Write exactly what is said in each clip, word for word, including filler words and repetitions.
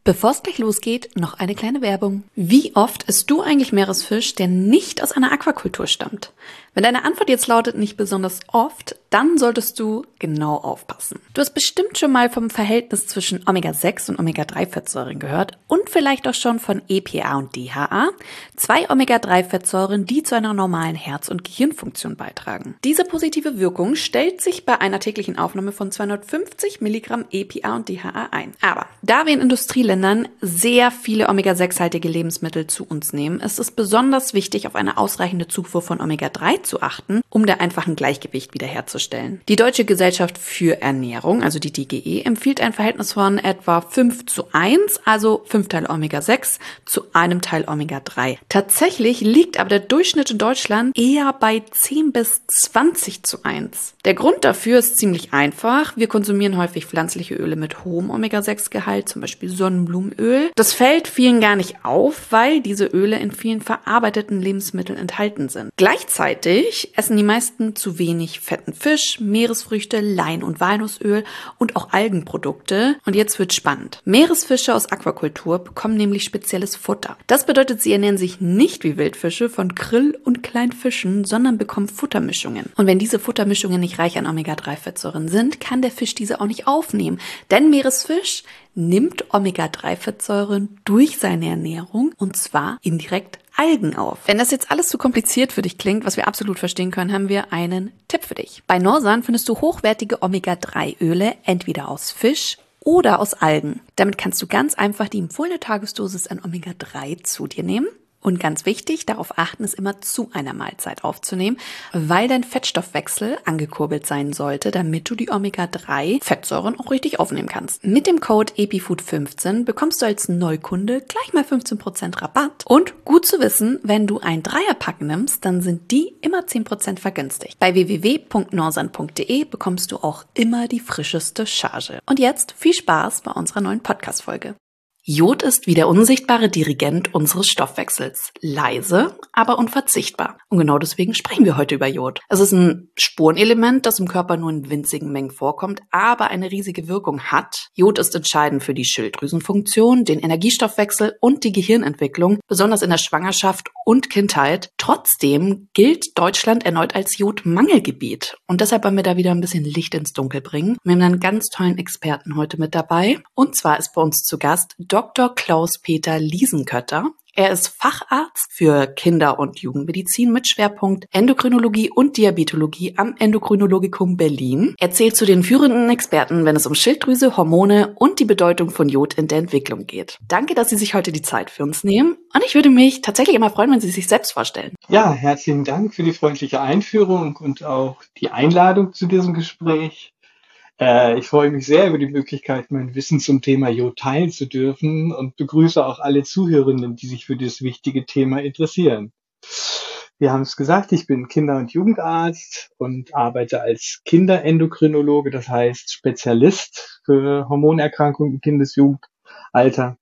Bevor es gleich losgeht, noch eine kleine Werbung. Wie oft isst du eigentlich Meeresfisch, der nicht aus einer Aquakultur stammt? Wenn deine Antwort jetzt lautet, nicht besonders oft, dann solltest du genau aufpassen. Du hast bestimmt schon mal vom Verhältnis zwischen Omega sechs und Omega drei Fettsäuren gehört und vielleicht auch schon von E P A und D H A, zwei Omega drei Fettsäuren, die zu einer normalen Herz- und Gehirnfunktion beitragen. Diese positive Wirkung stellt sich bei einer täglichen Aufnahme von zweihundertfünfzig Milligramm E P A und D H A ein. Aber da wir in Industrieländern sehr viele Omega sechs haltige Lebensmittel zu uns nehmen, ist es besonders wichtig, auf eine ausreichende Zufuhr von Omega drei zu achten, um da einfach ein Gleichgewicht wiederherzustellen. Die Deutsche Gesellschaft für Ernährung, also die D G E, empfiehlt ein Verhältnis von etwa fünf zu eins, also fünf Teile Omega sechs zu einem Teil Omega drei. Tatsächlich liegt aber der Durchschnitt in Deutschland eher bei zehn bis zwanzig zu eins. Der Grund dafür ist ziemlich einfach. Wir konsumieren häufig pflanzliche Öle mit hohem Omega sechs Gehalt, zum Beispiel Sonnenblumenöl. Das fällt vielen gar nicht auf, weil diese Öle in vielen verarbeiteten Lebensmitteln enthalten sind. Gleichzeitig essen die meisten zu wenig fetten Fisch, Meeresfrüchte, Lein- und Walnussöl und auch Algenprodukte. Und jetzt wird spannend. Meeresfische aus Aquakultur bekommen nämlich spezielles Futter. Das bedeutet, sie ernähren sich nicht wie Wildfische von Krill- und Kleinfischen, sondern bekommen Futtermischungen. Und wenn diese Futtermischungen nicht reich an Omega drei Fettsäuren sind, kann der Fisch diese auch nicht aufnehmen. Denn Meeresfisch nimmt Omega drei Fettsäuren durch seine Ernährung und zwar indirekt Algen auf. Wenn das jetzt alles zu kompliziert für dich klingt, was wir absolut verstehen können, haben wir einen Tipp für dich. Bei Norsan findest du hochwertige Omega drei Öle, entweder aus Fisch oder aus Algen. Damit kannst du ganz einfach die empfohlene Tagesdosis an Omega drei zu dir nehmen. Und ganz wichtig, darauf achten, es immer zu einer Mahlzeit aufzunehmen, weil dein Fettstoffwechsel angekurbelt sein sollte, damit du die Omega drei Fettsäuren auch richtig aufnehmen kannst. Mit dem Code E P I Food fünfzehn bekommst du als Neukunde gleich mal fünfzehn Prozent Rabatt. Und gut zu wissen, wenn du ein Dreierpack nimmst, dann sind die immer zehn Prozent vergünstigt. Bei w w w punkt norsan punkt d e bekommst du auch immer die frischeste Charge. Und jetzt viel Spaß bei unserer neuen Podcast-Folge. Jod ist wie der unsichtbare Dirigent unseres Stoffwechsels. Leise, aber unverzichtbar. Und genau deswegen sprechen wir heute über Jod. Es ist ein Spurenelement, das im Körper nur in winzigen Mengen vorkommt, aber eine riesige Wirkung hat. Jod ist entscheidend für die Schilddrüsenfunktion, den Energiestoffwechsel und die Gehirnentwicklung, besonders in der Schwangerschaft und Kindheit. Trotzdem gilt Deutschland erneut als Jodmangelgebiet. Und deshalb wollen wir da wieder ein bisschen Licht ins Dunkel bringen. Wir haben einen ganz tollen Experten heute mit dabei. Und zwar ist bei uns zu Gast Doktor Klaus-Peter Liesenkötter. Er ist Facharzt für Kinder- und Jugendmedizin mit Schwerpunkt Endokrinologie und Diabetologie am Endokrinologikum Berlin. Er zählt zu den führenden Experten, wenn es um Schilddrüse, Hormone und die Bedeutung von Jod in der Entwicklung geht. Danke, dass Sie sich heute die Zeit für uns nehmen. Und ich würde mich tatsächlich immer freuen, wenn Sie sich selbst vorstellen. Ja, herzlichen Dank für die freundliche Einführung und auch die Einladung zu diesem Gespräch. Äh, ich freue mich sehr über die Möglichkeit, mein Wissen zum Thema Jod teilen zu dürfen und begrüße auch alle Zuhörenden, die sich für dieses wichtige Thema interessieren. Wir haben es gesagt, ich bin Kinder- und Jugendarzt und arbeite als Kinderendokrinologe, das heißt Spezialist für Hormonerkrankungen im Kindes-Jugendalter.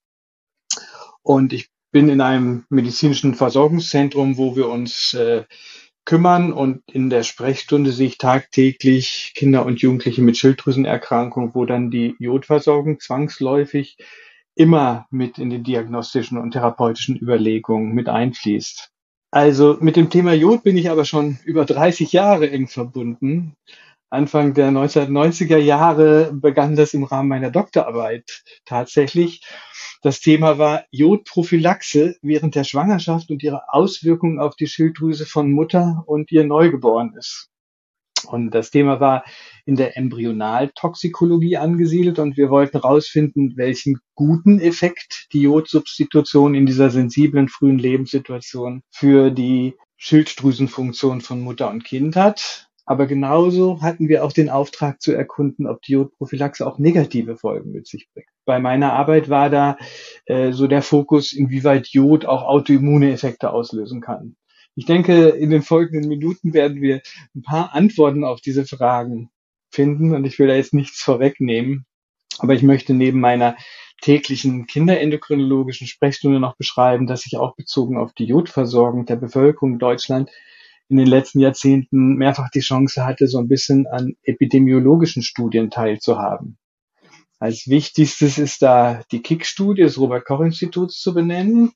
Und ich bin in einem medizinischen Versorgungszentrum, wo wir uns äh, kümmern, und in der Sprechstunde sehe ich tagtäglich Kinder und Jugendliche mit Schilddrüsenerkrankung, wo dann die Jodversorgung zwangsläufig immer mit in die diagnostischen und therapeutischen Überlegungen mit einfließt. Also mit dem Thema Jod bin ich aber schon über dreißig Jahre eng verbunden. Anfang der neunzehnhundertneunziger Jahre begann das im Rahmen meiner Doktorarbeit tatsächlich. Das Thema war Jodprophylaxe während der Schwangerschaft und ihre Auswirkungen auf die Schilddrüse von Mutter und ihr Neugeborenes. Und das Thema war in der Embryonaltoxikologie angesiedelt und wir wollten herausfinden, welchen guten Effekt die Jodsubstitution in dieser sensiblen frühen Lebenssituation für die Schilddrüsenfunktion von Mutter und Kind hat. Aber genauso hatten wir auch den Auftrag zu erkunden, ob die Jodprophylaxe auch negative Folgen mit sich bringt. Bei meiner Arbeit war da äh, so der Fokus, inwieweit Jod auch autoimmune Effekte auslösen kann. Ich denke, in den folgenden Minuten werden wir ein paar Antworten auf diese Fragen finden und ich will da jetzt nichts vorwegnehmen. Aber ich möchte neben meiner täglichen kinderendokrinologischen Sprechstunde noch beschreiben, dass ich auch bezogen auf die Jodversorgung der Bevölkerung in Deutschland in den letzten Jahrzehnten mehrfach die Chance hatte, so ein bisschen an epidemiologischen Studien teilzuhaben. Als wichtigstes ist da die Kick-Studie des Robert-Koch-Instituts zu benennen,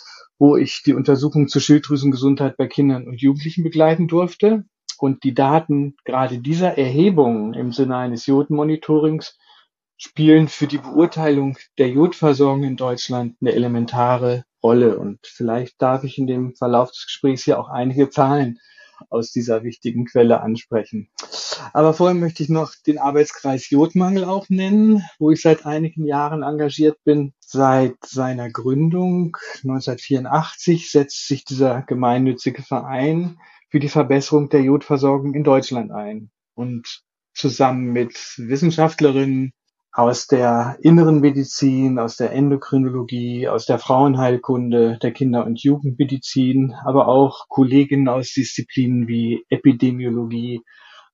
wo ich die Untersuchung zur Schilddrüsengesundheit bei Kindern und Jugendlichen begleiten durfte. Und die Daten gerade dieser Erhebungen im Sinne eines Jodmonitorings spielen für die Beurteilung der Jodversorgung in Deutschland eine elementare Rolle. Und vielleicht darf ich in dem Verlauf des Gesprächs hier auch einige Zahlen aus dieser wichtigen Quelle ansprechen. Aber vorher möchte ich noch den Arbeitskreis Jodmangel auch nennen, wo ich seit einigen Jahren engagiert bin. Seit seiner Gründung neunzehnhundertvierundachtzig setzt sich dieser gemeinnützige Verein für die Verbesserung der Jodversorgung in Deutschland ein. Und zusammen mit Wissenschaftlerinnen aus der inneren Medizin, aus der Endokrinologie, aus der Frauenheilkunde, der Kinder- und Jugendmedizin, aber auch Kolleginnen aus Disziplinen wie Epidemiologie,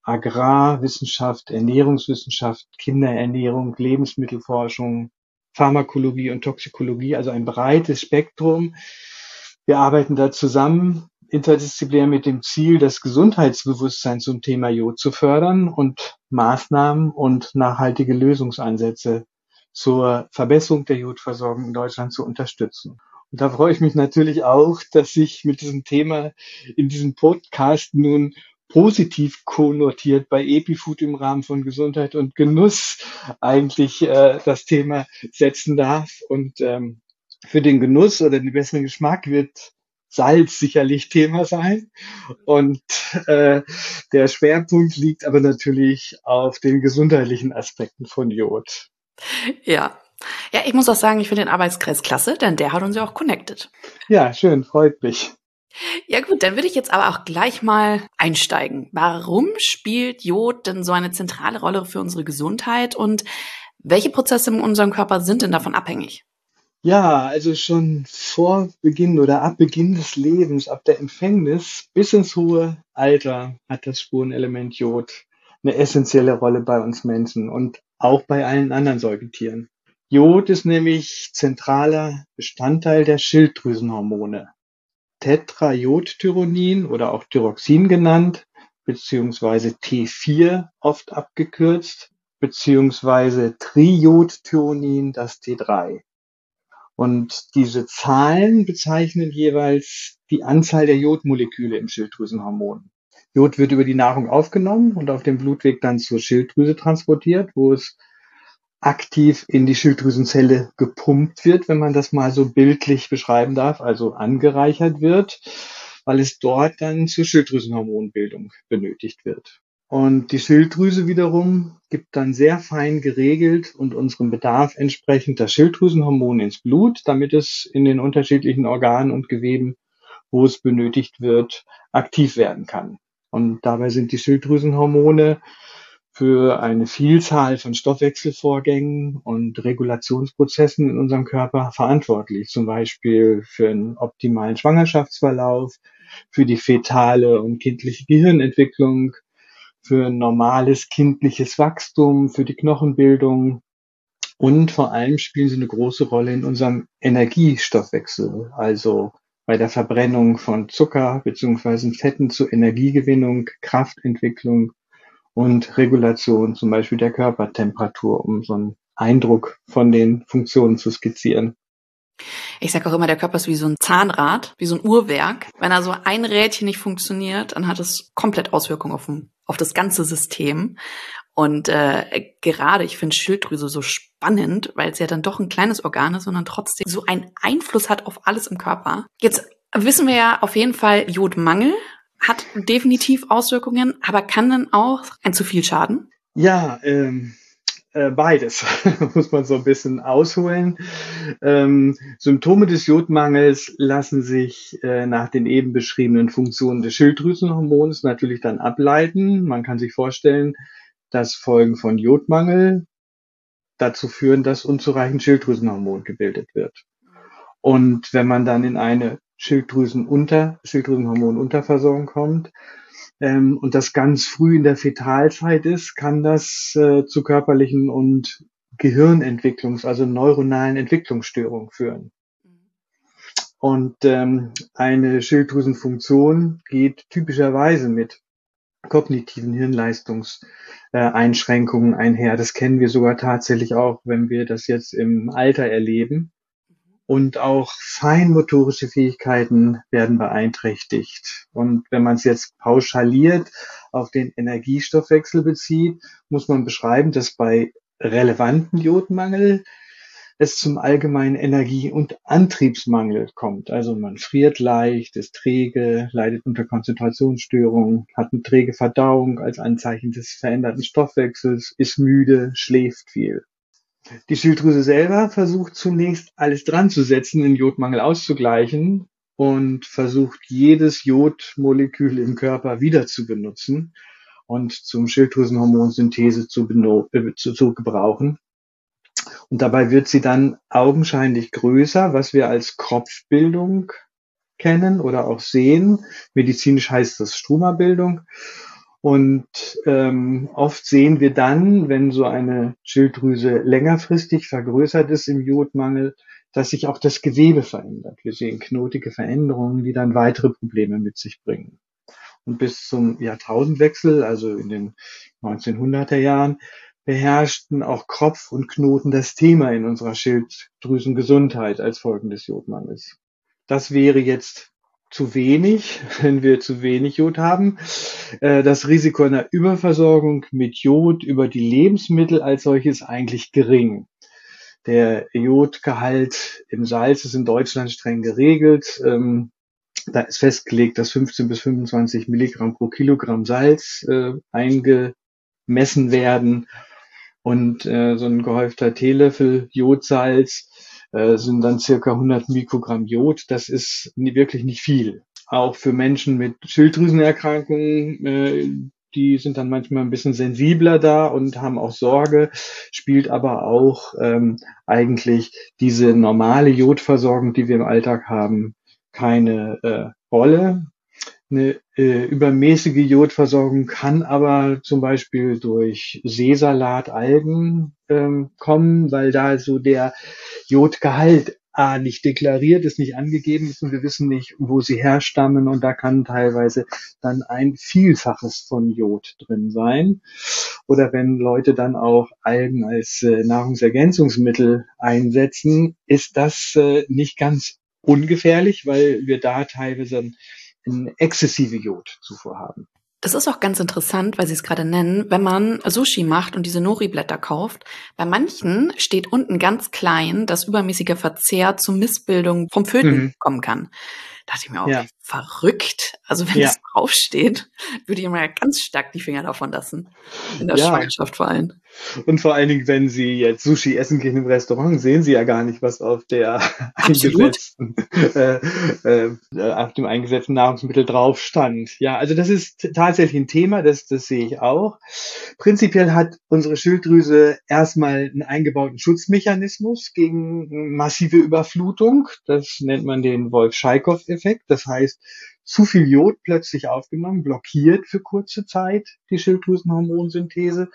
Agrarwissenschaft, Ernährungswissenschaft, Kinderernährung, Lebensmittelforschung, Pharmakologie und Toxikologie, also ein breites Spektrum. Wir arbeiten da zusammen, interdisziplinär mit dem Ziel, das Gesundheitsbewusstsein zum Thema Jod zu fördern und Maßnahmen und nachhaltige Lösungsansätze zur Verbesserung der Jodversorgung in Deutschland zu unterstützen. Und da freue ich mich natürlich auch, dass ich mit diesem Thema in diesem Podcast nun positiv konnotiert bei EpiFood im Rahmen von Gesundheit und Genuss eigentlich äh, das Thema setzen darf. Und ähm, für den Genuss oder den besseren Geschmack wird Salz sicherlich Thema sein. Und äh, der Schwerpunkt liegt aber natürlich auf den gesundheitlichen Aspekten von Jod. Ja. Ja, ich muss auch sagen, ich finde den Arbeitskreis klasse, denn der hat uns ja auch connected. Ja, schön, freut mich. Ja gut, dann würde ich jetzt aber auch gleich mal einsteigen. Warum spielt Jod denn so eine zentrale Rolle für unsere Gesundheit und welche Prozesse in unserem Körper sind denn davon abhängig? Ja, also schon vor Beginn oder ab Beginn des Lebens, ab der Empfängnis bis ins hohe Alter hat das Spurenelement Jod eine essentielle Rolle bei uns Menschen und auch bei allen anderen Säugetieren. Jod ist nämlich zentraler Bestandteil der Schilddrüsenhormone. Tetrajodtyronin oder auch Thyroxin genannt, beziehungsweise T vier oft abgekürzt, beziehungsweise Trijodtyronin, das T drei. Und diese Zahlen bezeichnen jeweils die Anzahl der Jodmoleküle im Schilddrüsenhormon. Jod wird über die Nahrung aufgenommen und auf dem Blutweg dann zur Schilddrüse transportiert, wo es aktiv in die Schilddrüsenzelle gepumpt wird, wenn man das mal so bildlich beschreiben darf, also angereichert wird, weil es dort dann zur Schilddrüsenhormonbildung benötigt wird. Und die Schilddrüse wiederum gibt dann sehr fein geregelt und unserem Bedarf entsprechend das Schilddrüsenhormon ins Blut, damit es in den unterschiedlichen Organen und Geweben, wo es benötigt wird, aktiv werden kann. Und dabei sind die Schilddrüsenhormone für eine Vielzahl von Stoffwechselvorgängen und Regulationsprozessen in unserem Körper verantwortlich, zum Beispiel für einen optimalen Schwangerschaftsverlauf, für die fetale und kindliche Gehirnentwicklung, für ein normales kindliches Wachstum, für die Knochenbildung und vor allem spielen sie eine große Rolle in unserem Energiestoffwechsel, also bei der Verbrennung von Zucker bzw. Fetten zur Energiegewinnung, Kraftentwicklung und Regulation zum Beispiel der Körpertemperatur, um so einen Eindruck von den Funktionen zu skizzieren. Ich sage auch immer, der Körper ist wie so ein Zahnrad, wie so ein Uhrwerk. Wenn da so ein Rädchen nicht funktioniert, dann hat es komplett Auswirkungen auf, auf das ganze System. Und äh, gerade, ich finde Schilddrüse so spannend, weil es ja dann doch ein kleines Organ ist, sondern trotzdem so einen Einfluss hat auf alles im Körper. Jetzt wissen wir ja auf jeden Fall, Jodmangel hat definitiv Auswirkungen, aber kann dann auch ein zu viel schaden? Ja, ähm, äh, beides muss man so ein bisschen ausholen. Ähm, Symptome des Jodmangels lassen sich äh, nach den eben beschriebenen Funktionen des Schilddrüsenhormons natürlich dann ableiten. Man kann sich vorstellen, dass Folgen von Jodmangel dazu führen, dass unzureichend Schilddrüsenhormon gebildet wird. Und wenn man dann in eine Schilddrüsenunter, Schilddrüsenhormonunterversorgung kommt ähm, und das ganz früh in der Fetalzeit ist, kann das äh, zu körperlichen und Gehirnentwicklungs-, also neuronalen Entwicklungsstörungen führen. Und ähm, eine Schilddrüsenfunktion geht typischerweise mit kognitiven Hirnleistungseinschränkungen einher. Das kennen wir sogar tatsächlich auch, wenn wir das jetzt im Alter erleben. Und auch feinmotorische Fähigkeiten werden beeinträchtigt. Und wenn man es jetzt pauschaliert auf den Energiestoffwechsel bezieht, muss man beschreiben, dass bei relevanten Jodmangel es zum allgemeinen Energie- und Antriebsmangel kommt. Also man friert leicht, ist träge, leidet unter Konzentrationsstörungen, hat eine träge Verdauung als Anzeichen des veränderten Stoffwechsels, ist müde, schläft viel. Die Schilddrüse selber versucht zunächst alles dran zu setzen, den Jodmangel auszugleichen und versucht jedes Jodmolekül im Körper wieder zu benutzen und zum Schilddrüsenhormonsynthese zu, äh, zu, zu gebrauchen. Und dabei wird sie dann augenscheinlich größer, was wir als Kropfbildung kennen oder auch sehen. Medizinisch heißt das Struma-Bildung. Und ähm, oft sehen wir dann, wenn so eine Schilddrüse längerfristig vergrößert ist im Jodmangel, dass sich auch das Gewebe verändert. Wir sehen knotige Veränderungen, die dann weitere Probleme mit sich bringen. Und bis zum Jahrtausendwechsel, also in den neunzehnhunderter Jahren, beherrschten auch Kropf und Knoten das Thema in unserer Schilddrüsengesundheit als Folgen des Jodmangels. Das wäre jetzt zu wenig, wenn wir zu wenig Jod haben. Das Risiko einer Überversorgung mit Jod über die Lebensmittel als solches eigentlich gering. Der Jodgehalt im Salz ist in Deutschland streng geregelt. Da ist festgelegt, dass fünfzehn bis fünfundzwanzig Milligramm pro Kilogramm Salz äh, eingemessen werden. Und äh, so ein gehäufter Teelöffel Jodsalz äh, sind dann circa hundert Mikrogramm Jod. Das ist nie, wirklich nicht viel. Auch für Menschen mit Schilddrüsenerkrankungen, äh, die sind dann manchmal ein bisschen sensibler da und haben auch Sorge, spielt aber auch ähm, eigentlich diese normale Jodversorgung, die wir im Alltag haben, keine äh, Rolle. Eine äh, übermäßige Jodversorgung kann aber zum Beispiel durch Seesalat, Algen ähm, kommen, weil da so der Jodgehalt A nicht deklariert ist, nicht angegeben ist und wir wissen nicht, wo sie herstammen und da kann teilweise dann ein Vielfaches von Jod drin sein. Oder wenn Leute dann auch Algen als äh, Nahrungsergänzungsmittel einsetzen, ist das äh, nicht ganz ungefährlich, weil wir da teilweise eine exzessive Jodzufuhr haben. Das ist auch ganz interessant, weil Sie es gerade nennen, wenn man Sushi macht und diese Nori-Blätter kauft. Bei manchen steht unten ganz klein, dass übermäßiger Verzehr zu Missbildung vom Föten mhm. kommen kann. Da dachte ich mir auch, ja. verrückt. Also wenn ja. das draufsteht, würde ich mir ganz stark die Finger davon lassen. In der ja. Schwangerschaft vor allem. Und vor allen Dingen, wenn Sie jetzt Sushi essen gehen im Restaurant, sehen Sie ja gar nicht, was auf der eingesetzten, äh, äh, auf dem eingesetzten Nahrungsmittel drauf stand. Ja, also das ist tatsächlich ein Thema, das, das sehe ich auch. Prinzipiell hat unsere Schilddrüse erstmal einen eingebauten Schutzmechanismus gegen massive Überflutung. Das nennt man den Wolff-Chaikow-Effekt. Das heißt, zu viel Jod plötzlich aufgenommen, blockiert für kurze Zeit die Schilddrüsenhormonsynthese,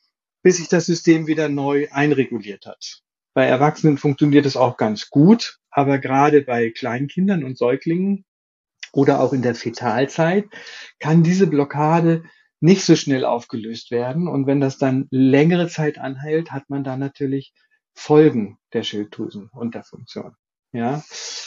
bis sich das System wieder neu einreguliert hat. Bei Erwachsenen funktioniert es auch ganz gut, aber gerade bei Kleinkindern und Säuglingen oder auch in der Fetalzeit kann diese Blockade nicht so schnell aufgelöst werden. Und wenn das dann längere Zeit anhält, hat man da natürlich Folgen der Schilddrüsenunterfunktion. Ja.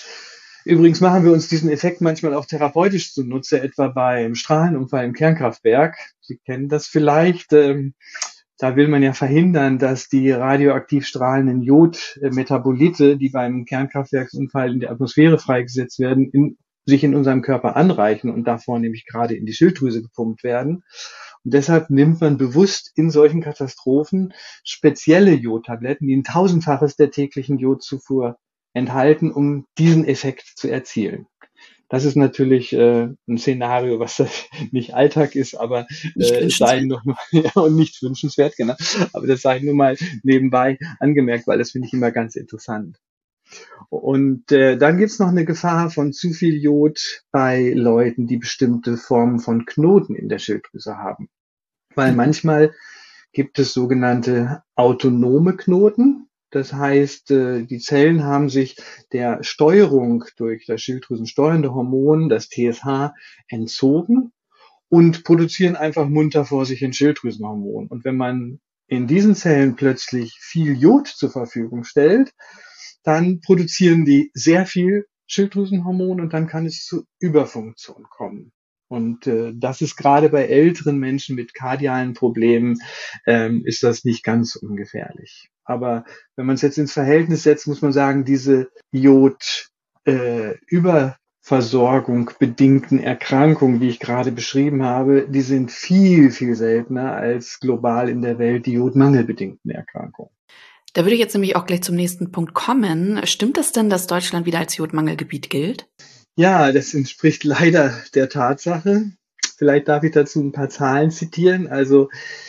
Übrigens machen wir uns diesen Effekt manchmal auch therapeutisch zunutze, etwa beim Strahlenunfall im Kernkraftwerk. Sie kennen das vielleicht. Ähm, Da will man ja verhindern, dass die radioaktiv strahlenden Jodmetabolite, die beim Kernkraftwerksunfall in der Atmosphäre freigesetzt werden, in, sich in unserem Körper anreichen und davor nämlich gerade in die Schilddrüse gepumpt werden. Und deshalb nimmt man bewusst in solchen Katastrophen spezielle Jodtabletten, die ein Tausendfaches der täglichen Jodzufuhr enthalten, um diesen Effekt zu erzielen. Das ist natürlich äh, ein Szenario, was nicht Alltag ist, aber äh, es sei nur mal, ja, und nicht wünschenswert, genau. Aber das sei nur mal nebenbei angemerkt, weil das finde ich immer ganz interessant. Und äh, dann gibt's noch eine Gefahr von zu viel Jod bei Leuten, die bestimmte Formen von Knoten in der Schilddrüse haben. Weil manchmal gibt es sogenannte autonome Knoten. Das heißt, die Zellen haben sich der Steuerung durch das schilddrüsensteuernde Hormon, das T S H, entzogen und produzieren einfach munter vor sich ein Schilddrüsenhormon. Und wenn man in diesen Zellen plötzlich viel Jod zur Verfügung stellt, dann produzieren die sehr viel Schilddrüsenhormon und dann kann es zu Überfunktion kommen. Und äh, das ist gerade bei älteren Menschen mit kardialen Problemen, ähm, ist das nicht ganz ungefährlich. Aber wenn man es jetzt ins Verhältnis setzt, muss man sagen, diese Jod äh, Überversorgung bedingten Erkrankungen, die ich gerade beschrieben habe, die sind viel, viel seltener als global in der Welt die jodmangelbedingten Erkrankungen. Da würde ich jetzt nämlich auch gleich zum nächsten Punkt kommen. Stimmt es denn, dass Deutschland wieder als Jodmangelgebiet gilt? Ja, das entspricht leider der Tatsache. Vielleicht darf ich dazu ein paar Zahlen zitieren. Also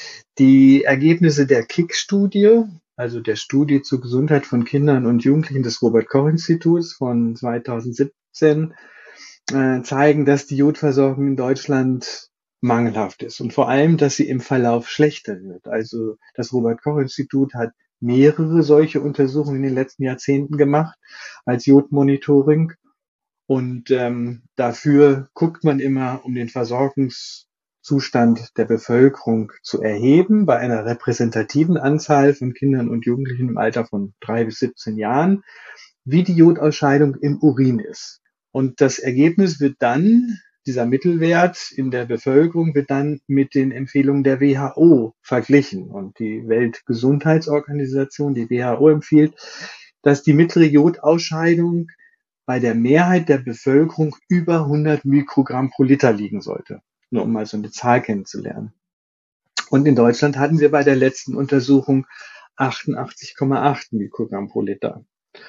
die Ergebnisse der K I C-Studie, also der Studie zur Gesundheit von Kindern und Jugendlichen des Robert-Koch-Instituts von zweitausendsiebzehn, äh, zeigen, dass die Jodversorgung in Deutschland mangelhaft ist und vor allem, dass sie im Verlauf schlechter wird. Also das Robert-Koch-Institut hat mehrere solche Untersuchungen in den letzten Jahrzehnten gemacht als Jodmonitoring. Und ähm, dafür guckt man immer, um den Versorgungszustand der Bevölkerung zu erheben, bei einer repräsentativen Anzahl von Kindern und Jugendlichen im Alter von drei bis siebzehn Jahren, wie die Jodausscheidung im Urin ist. Und das Ergebnis wird dann, dieser Mittelwert in der Bevölkerung, wird dann mit den Empfehlungen der W H O verglichen. Und die Weltgesundheitsorganisation, die W H O, empfiehlt, dass die mittlere Jodausscheidung bei der Mehrheit der Bevölkerung über hundert Mikrogramm pro Liter liegen sollte. Nur um mal so eine Zahl kennenzulernen. Und in Deutschland hatten wir bei der letzten Untersuchung achtundachtzig Komma acht Mikrogramm pro Liter.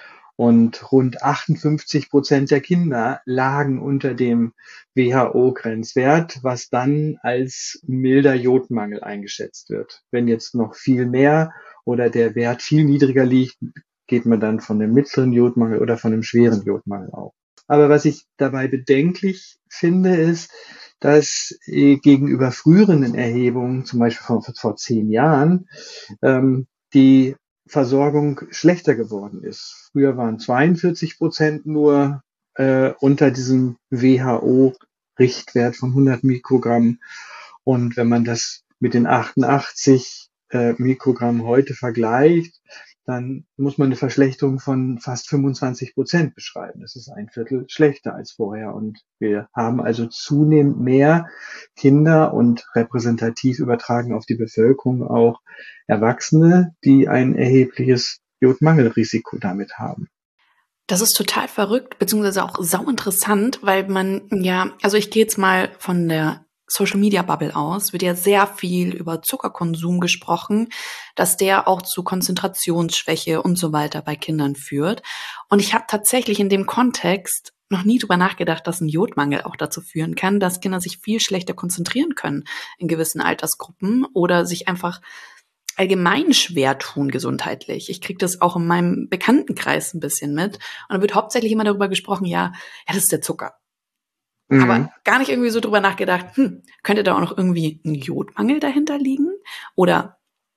Und rund achtundfünfzig Prozent der Kinder lagen unter dem W H O-Grenzwert, was dann als milder Jodmangel eingeschätzt wird. Wenn jetzt noch viel mehr oder der Wert viel niedriger liegt, geht man dann von dem mittleren Jodmangel oder von dem schweren Jodmangel auf. Aber was ich dabei bedenklich finde, ist, dass äh, gegenüber früheren Erhebungen, zum Beispiel vor, vor zehn Jahren, ähm, die Versorgung schlechter geworden ist. Früher waren zweiundvierzig Prozent nur äh, unter diesem W H O-Richtwert von hundert Mikrogramm. Und wenn man das mit den achtundachtzig äh, Mikrogramm heute vergleicht, dann muss man eine Verschlechterung von fast fünfundzwanzig Prozent beschreiben. Das ist ein Viertel schlechter als vorher. Und wir haben also zunehmend mehr Kinder und repräsentativ übertragen auf die Bevölkerung auch Erwachsene, die ein erhebliches Jodmangelrisiko damit haben. Das ist total verrückt, beziehungsweise auch sauinteressant, weil man ja, also ich gehe jetzt mal von der Social Media Bubble aus, wird ja sehr viel über Zuckerkonsum gesprochen, dass der auch zu Konzentrationsschwäche und so weiter bei Kindern führt. Und ich habe tatsächlich in dem Kontext noch nie drüber nachgedacht, dass ein Jodmangel auch dazu führen kann, dass Kinder sich viel schlechter konzentrieren können in gewissen Altersgruppen oder sich einfach allgemein schwer tun gesundheitlich. Ich kriege das auch in meinem Bekanntenkreis ein bisschen mit. Und da wird hauptsächlich immer darüber gesprochen, ja, ja, das ist der Zucker. Mhm. Aber gar nicht irgendwie so drüber nachgedacht, hm, könnte da auch noch irgendwie ein Jodmangel dahinter liegen? Oder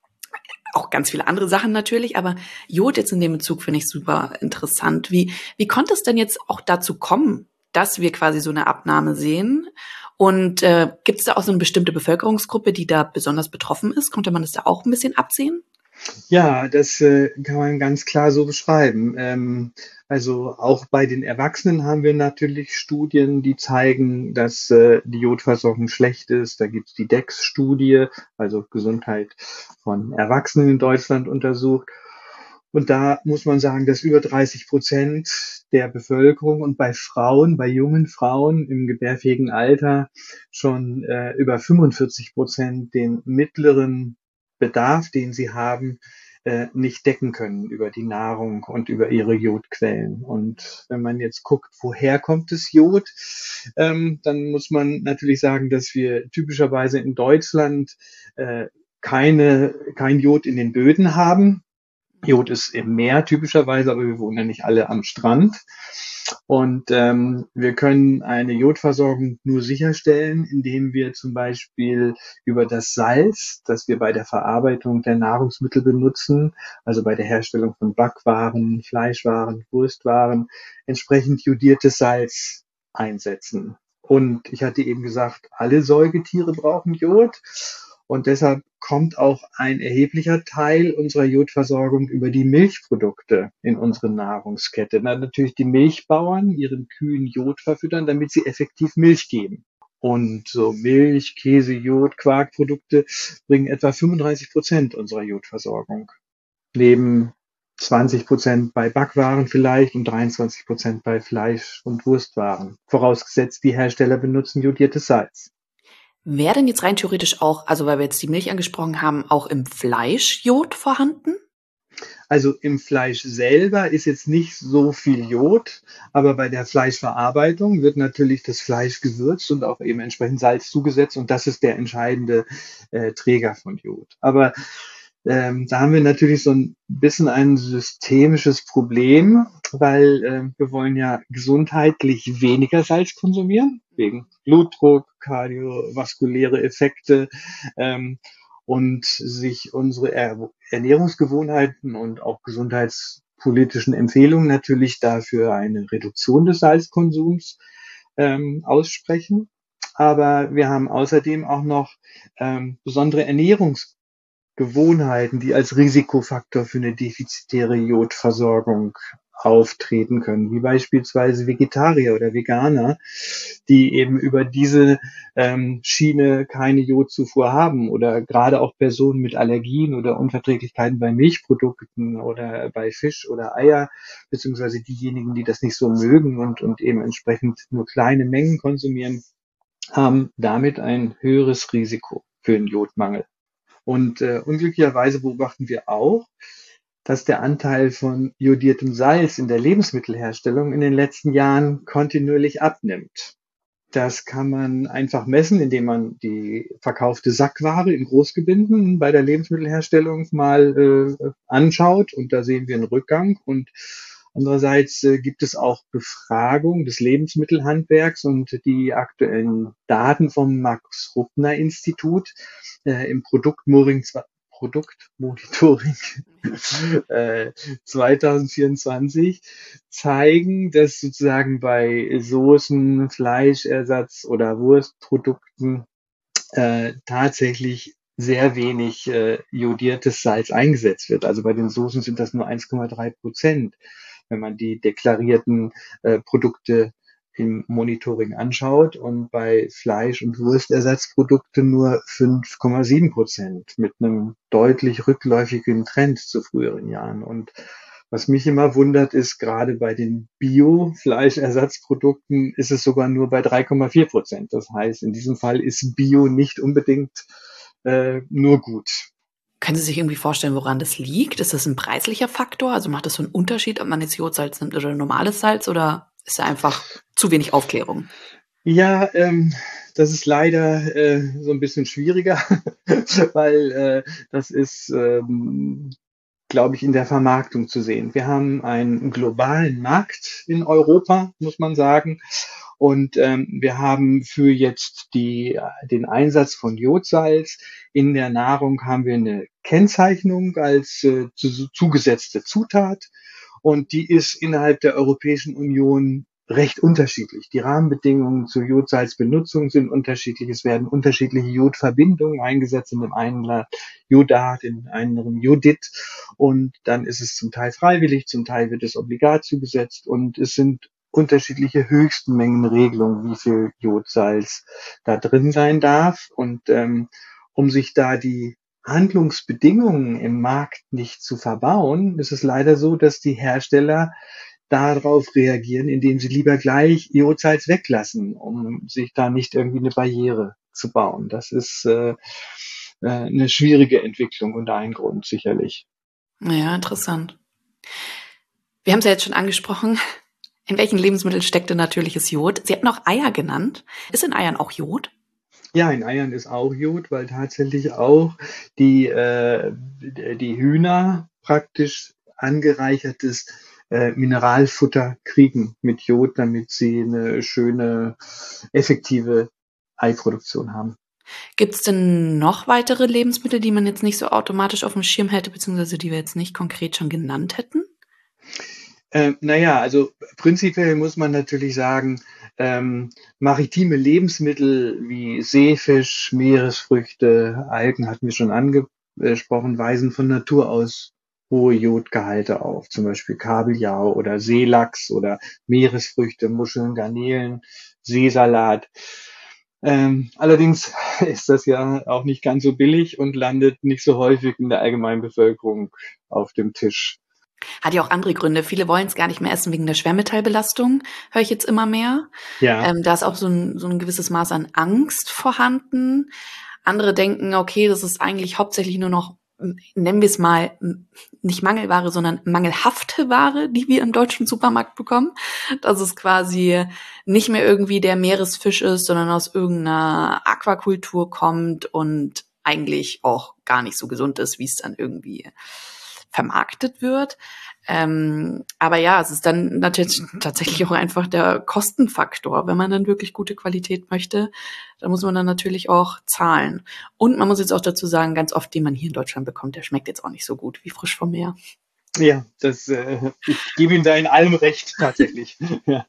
auch ganz viele andere Sachen natürlich, aber Jod jetzt in dem Bezug finde ich super interessant. Wie, wie konnte es denn jetzt auch dazu kommen, dass wir quasi so eine Abnahme sehen? Und äh, gibt es da auch so eine bestimmte Bevölkerungsgruppe, die da besonders betroffen ist? Konnte man das da auch ein bisschen absehen? Ja, das äh, kann man ganz klar so beschreiben. Ähm, also auch bei den Erwachsenen haben wir natürlich Studien, die zeigen, dass äh, die Jodversorgung schlecht ist. Da gibt's die D E X-Studie, also Gesundheit von Erwachsenen in Deutschland untersucht. Und da muss man sagen, dass über dreißig Prozent der Bevölkerung und bei Frauen, bei jungen Frauen im gebärfähigen Alter schon äh, über fünfundvierzig Prozent den mittleren Bedarf, den sie haben, äh, nicht decken können über die Nahrung und über ihre Jodquellen. Und wenn man jetzt guckt, woher kommt das Jod, ähm, dann muss man natürlich sagen, dass wir typischerweise in Deutschland äh, keine, kein Jod in den Böden haben. Jod ist im Meer typischerweise, aber wir wohnen ja nicht alle am Strand. Und ähm, wir können eine Jodversorgung nur sicherstellen, indem wir zum Beispiel über das Salz, das wir bei der Verarbeitung der Nahrungsmittel benutzen, also bei der Herstellung von Backwaren, Fleischwaren, Wurstwaren, entsprechend jodiertes Salz einsetzen. Und ich hatte eben gesagt, alle Säugetiere brauchen Jod. Und deshalb kommt auch ein erheblicher Teil unserer Jodversorgung über die Milchprodukte in unsere Nahrungskette. Na, natürlich die Milchbauern ihren Kühen Jod verfüttern, damit sie effektiv Milch geben. Und so Milch, Käse, Jod, Quarkprodukte bringen etwa fünfunddreißig Prozent unserer Jodversorgung. Neben zwanzig Prozent bei Backwaren vielleicht und dreiundzwanzig Prozent bei Fleisch- und Wurstwaren. Vorausgesetzt, die Hersteller benutzen jodiertes Salz. Wäre denn jetzt rein theoretisch auch, also weil wir jetzt die Milch angesprochen haben, auch im Fleisch Jod vorhanden? Also im Fleisch selber ist jetzt nicht so viel Jod, aber bei der Fleischverarbeitung wird natürlich das Fleisch gewürzt und auch eben entsprechend Salz zugesetzt und das ist der entscheidende äh, Träger von Jod. Aber ähm, da haben wir natürlich so ein bisschen ein systemisches Problem, weil äh, wir wollen ja gesundheitlich weniger Salz konsumieren, wegen Blutdruck, kardiovaskuläre Effekte. Ähm, und sich unsere er Ernährungsgewohnheiten und auch gesundheitspolitischen Empfehlungen natürlich dafür eine Reduktion des Salzkonsums ähm, aussprechen. Aber wir haben außerdem auch noch ähm, besondere Ernährungsgewohnheiten, die als Risikofaktor für eine defizitäre Jodversorgung auftreten können, wie beispielsweise Vegetarier oder Veganer, die eben über diese ähm, Schiene keine Jodzufuhr haben oder gerade auch Personen mit Allergien oder Unverträglichkeiten bei Milchprodukten oder bei Fisch oder Eier, beziehungsweise diejenigen, die das nicht so mögen und, und eben entsprechend nur kleine Mengen konsumieren, haben damit ein höheres Risiko für einen Jodmangel. Und äh, unglücklicherweise beobachten wir auch, dass der Anteil von jodiertem Salz in der Lebensmittelherstellung in den letzten Jahren kontinuierlich abnimmt. Das kann man einfach messen, indem man die verkaufte Sackware in Großgebinden bei der Lebensmittelherstellung mal äh, anschaut. Und da sehen wir einen Rückgang. Und andererseits äh, gibt es auch Befragungen des Lebensmittelhandwerks und die aktuellen Daten vom Max-Rubner-Institut äh, im Produktmonitoring Produktmonitoring äh, zwanzig vierundzwanzig zeigen, dass sozusagen bei Soßen, Fleischersatz oder Wurstprodukten äh, tatsächlich sehr wenig äh, jodiertes Salz eingesetzt wird. Also bei den Soßen sind das nur eins Komma drei Prozent, wenn man die deklarierten äh, Produkte im Monitoring anschaut und bei Fleisch- und Wurstersatzprodukte nur fünf Komma sieben Prozent mit einem deutlich rückläufigen Trend zu früheren Jahren. Und was mich immer wundert, ist gerade bei den Bio-Fleischersatzprodukten ist es sogar nur bei drei Komma vier Prozent. Das heißt, in diesem Fall ist Bio nicht unbedingt äh, nur gut. Können Sie sich irgendwie vorstellen, woran das liegt? Ist das ein preislicher Faktor? Also macht das so einen Unterschied, ob man jetzt Jodsalz nimmt oder normales Salz oder ist da einfach zu wenig Aufklärung? Ja, ähm, das ist leider äh, so ein bisschen schwieriger, weil äh, das ist, ähm, glaube ich, in der Vermarktung zu sehen. Wir haben einen globalen Markt in Europa, muss man sagen. Und ähm, wir haben für jetzt die, den Einsatz von Jodsalz in der Nahrung haben wir eine Kennzeichnung als äh, zu, zugesetzte Zutat. Und die ist innerhalb der Europäischen Union recht unterschiedlich. Die Rahmenbedingungen zur Jodsalzbenutzung sind unterschiedlich. Es werden unterschiedliche Jodverbindungen eingesetzt, in dem einen Jodat, in dem anderen Jodid. Und dann ist es zum Teil freiwillig, zum Teil wird es obligat zugesetzt. Und es sind unterschiedliche Höchstmengenregelungen, wie viel Jodsalz da drin sein darf. Und ähm, um sich da die Handlungsbedingungen im Markt nicht zu verbauen, ist es leider so, dass die Hersteller darauf reagieren, indem sie lieber gleich Jodsalz weglassen, um sich da nicht irgendwie eine Barriere zu bauen. Das ist äh, äh, eine schwierige Entwicklung und ein Grund sicherlich. Ja, interessant. Wir haben es ja jetzt schon angesprochen. In welchen Lebensmitteln steckt denn natürliches Jod? Sie hatten auch Eier genannt. Ist in Eiern auch Jod? Ja, in Eiern ist auch Jod, weil tatsächlich auch die, äh, die Hühner praktisch angereichertes äh, Mineralfutter kriegen mit Jod, damit sie eine schöne, effektive Eiproduktion haben. Gibt es denn noch weitere Lebensmittel, die man jetzt nicht so automatisch auf dem Schirm hätte, beziehungsweise die wir jetzt nicht konkret schon genannt hätten? Ähm, na ja, also prinzipiell muss man natürlich sagen, ähm, maritime Lebensmittel wie Seefisch, Meeresfrüchte, Algen hatten wir schon angesprochen, weisen von Natur aus hohe Jodgehalte auf, zum Beispiel Kabeljau oder Seelachs oder Meeresfrüchte, Muscheln, Garnelen, Seesalat. Ähm, allerdings ist das ja auch nicht ganz so billig und landet nicht so häufig in der allgemeinen Bevölkerung auf dem Tisch. Hat ja auch andere Gründe. Viele wollen es gar nicht mehr essen wegen der Schwermetallbelastung, höre ich jetzt immer mehr. Ja, Ähm, da ist auch so ein, so ein gewisses Maß an Angst vorhanden. Andere denken, okay, das ist eigentlich hauptsächlich nur noch, nennen wir es mal, nicht Mangelware, sondern mangelhafte Ware, die wir im deutschen Supermarkt bekommen. Dass es quasi nicht mehr irgendwie der Meeresfisch ist, sondern aus irgendeiner Aquakultur kommt und eigentlich auch gar nicht so gesund ist, wie es dann irgendwie vermarktet wird. Ähm, aber ja, es ist dann natürlich tatsächlich auch einfach der Kostenfaktor. Wenn man dann wirklich gute Qualität möchte, dann muss man dann natürlich auch zahlen. Und man muss jetzt auch dazu sagen, ganz oft, den man hier in Deutschland bekommt, der schmeckt jetzt auch nicht so gut wie frisch vom Meer. ja, das, äh, ich gebe Ihnen da in allem recht, tatsächlich. Ja.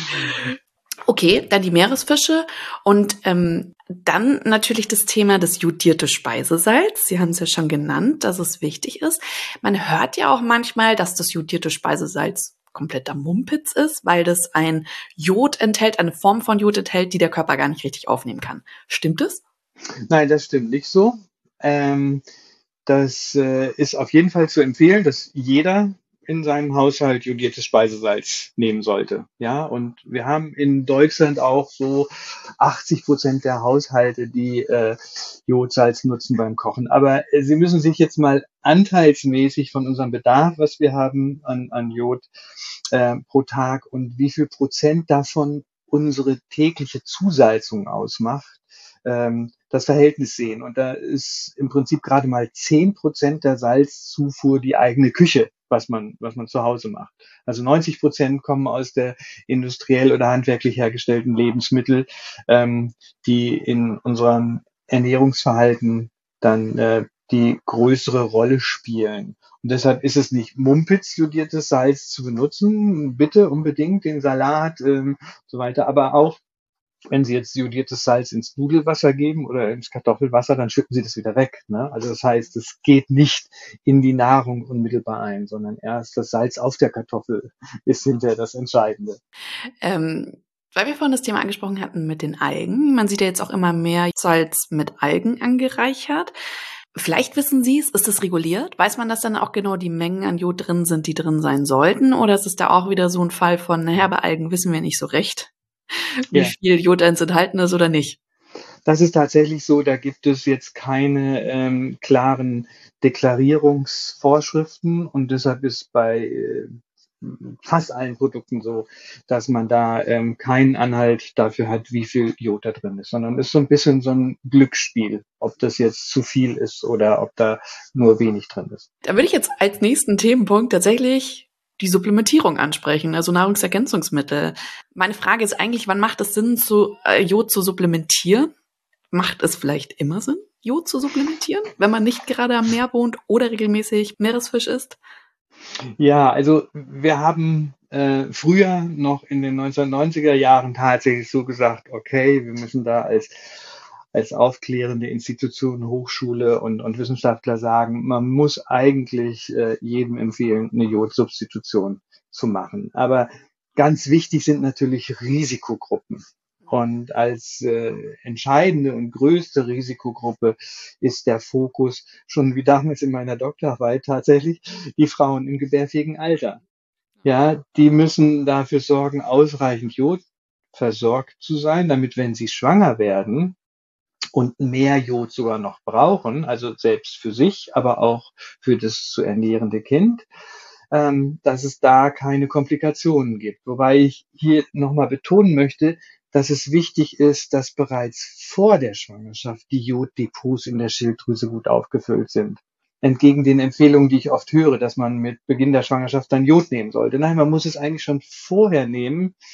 Okay, dann die Meeresfische und ähm, dann natürlich das Thema des jodierte Speisesalz. Sie haben es ja schon genannt, dass es wichtig ist. Man hört ja auch manchmal, dass das jodierte Speisesalz kompletter Mumpitz ist, weil das ein Jod enthält, eine Form von Jod enthält, die der Körper gar nicht richtig aufnehmen kann. Stimmt es? Nein, das stimmt nicht so. Ähm, das äh, ist auf jeden Fall zu empfehlen, dass jeder in seinem Haushalt jodiertes Speisesalz nehmen sollte. Ja, und wir haben in Deutschland auch so achtzig Prozent der Haushalte, die äh, Jodsalz nutzen beim Kochen. Aber äh, Sie müssen sich jetzt mal anteilsmäßig von unserem Bedarf, was wir haben an, an Jod äh, pro Tag und wie viel Prozent davon unsere tägliche Zusalzung ausmacht, ähm, das Verhältnis sehen. Und da ist im Prinzip gerade mal zehn Prozent der Salzzufuhr die eigene Küche, was man, was man zu Hause macht. Also neunzig Prozent kommen aus der industriell oder handwerklich hergestellten Lebensmittel, ähm, die in unserem Ernährungsverhalten dann äh, die größere Rolle spielen. Und deshalb ist es nicht Mumpitz, jodiertes Salz zu benutzen. Bitte unbedingt den Salat ähm, so weiter, aber auch wenn Sie jetzt jodiertes Salz ins Nudelwasser geben oder ins Kartoffelwasser, dann schütten Sie das wieder weg. Ne? Also das heißt, es geht nicht in die Nahrung unmittelbar ein, sondern erst das Salz auf der Kartoffel ist hinterher das Entscheidende. Ähm, weil wir vorhin das Thema angesprochen hatten mit den Algen. Man sieht ja jetzt auch immer mehr Salz mit Algen angereichert. Vielleicht wissen Sie es, ist es reguliert? Weiß man, dass dann auch genau die Mengen an Jod drin sind, die drin sein sollten? Oder ist es da auch wieder so ein Fall von, naja, bei Algen wissen wir nicht so recht, wie Ja, viel Jod eins enthalten ist oder nicht? das ist tatsächlich so. Da gibt es jetzt keine ähm, klaren Deklarierungsvorschriften und deshalb ist bei äh, fast allen Produkten so, dass man da ähm, keinen Anhalt dafür hat, wie viel Jod da drin ist, sondern es ist so ein bisschen so ein Glücksspiel, ob das jetzt zu viel ist oder ob da nur wenig drin ist. Da würde ich jetzt als nächsten Themenpunkt tatsächlich die Supplementierung ansprechen, also Nahrungsergänzungsmittel. Meine Frage ist eigentlich, wann macht es Sinn, zu, äh, Jod zu supplementieren? Macht es vielleicht immer Sinn, Jod zu supplementieren, wenn man nicht gerade am Meer wohnt oder regelmäßig Meeresfisch isst? Ja, also wir haben äh, früher noch in den neunzehnhundertneunziger Jahren tatsächlich so gesagt, okay, wir müssen da als als aufklärende Institution, Hochschule und, und Wissenschaftler sagen, man muss eigentlich äh, jedem empfehlen, eine Jodsubstitution zu machen. Aber ganz wichtig sind natürlich Risikogruppen. Und als äh, entscheidende und größte Risikogruppe ist der Fokus schon wie damals in meiner Doktorarbeit tatsächlich die Frauen im gebärfähigen Alter. Ja, die müssen dafür sorgen, ausreichend Jod versorgt zu sein, damit, wenn sie schwanger werden, und mehr Jod sogar noch brauchen, also selbst für sich, aber auch für das zu ernährende Kind, ähm, dass es da keine Komplikationen gibt. Wobei ich hier nochmal betonen möchte, dass es wichtig ist, dass bereits vor der Schwangerschaft die Joddepots in der Schilddrüse gut aufgefüllt sind. Entgegen den Empfehlungen, die ich oft höre, dass man mit Beginn der Schwangerschaft dann Jod nehmen sollte. Nein, man muss es eigentlich schon vorher nehmen,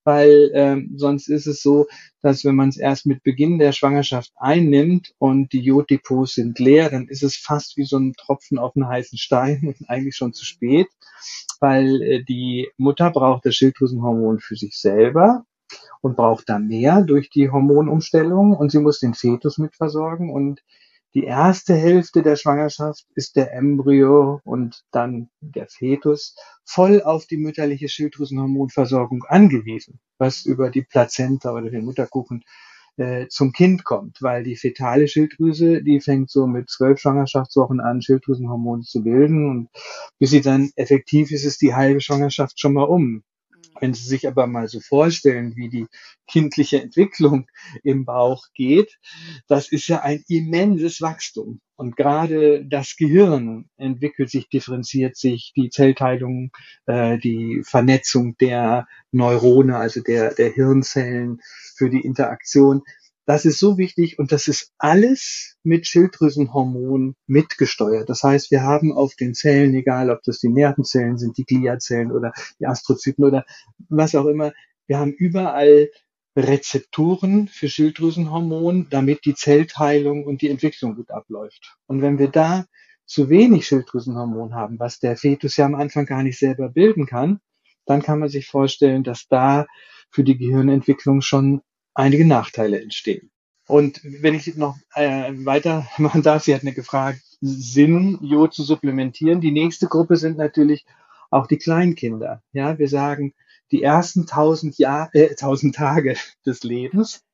weil ähm, sonst ist es so, dass wenn man es erst mit Beginn der Schwangerschaft einnimmt und die Joddepots sind leer, dann ist es fast wie so ein Tropfen auf einen heißen Stein und eigentlich schon zu spät, weil äh, die Mutter braucht das Schilddrüsenhormon für sich selber und braucht da mehr durch die Hormonumstellung und sie muss den Fetus mitversorgen und die erste Hälfte der Schwangerschaft ist der Embryo und dann der Fetus voll auf die mütterliche Schilddrüsenhormonversorgung angewiesen, was über die Plazenta oder den Mutterkuchen äh, zum Kind kommt, weil die fetale Schilddrüse, die fängt so mit zwölf Schwangerschaftswochen an, Schilddrüsenhormone zu bilden und bis sie dann effektiv ist, ist die halbe Schwangerschaft schon mal um. Wenn Sie sich aber mal so vorstellen, wie die kindliche Entwicklung im Bauch geht, das ist ja ein immenses Wachstum. Und gerade das Gehirn entwickelt sich, differenziert sich, die Zellteilung, äh, die Vernetzung der Neurone, also der, der Hirnzellen für die Interaktion. Das ist so wichtig und das ist alles mit Schilddrüsenhormon mitgesteuert. Das heißt, wir haben auf den Zellen, egal ob das die Nervenzellen sind, die Gliazellen oder die Astrozyten oder was auch immer, wir haben überall Rezeptoren für Schilddrüsenhormon, damit die Zellteilung und die Entwicklung gut abläuft. Und wenn wir da zu wenig Schilddrüsenhormon haben, was der Fetus ja am Anfang gar nicht selber bilden kann, dann kann man sich vorstellen, dass da für die Gehirnentwicklung schon einige Nachteile entstehen. Und wenn ich noch äh, weitermachen darf, Sie hatten ja gefragt, Sinn, Jod zu supplementieren. Die nächste Gruppe sind natürlich auch die Kleinkinder. Ja, wir sagen, die ersten tausend Jahr, äh, tausend Tage des Lebens,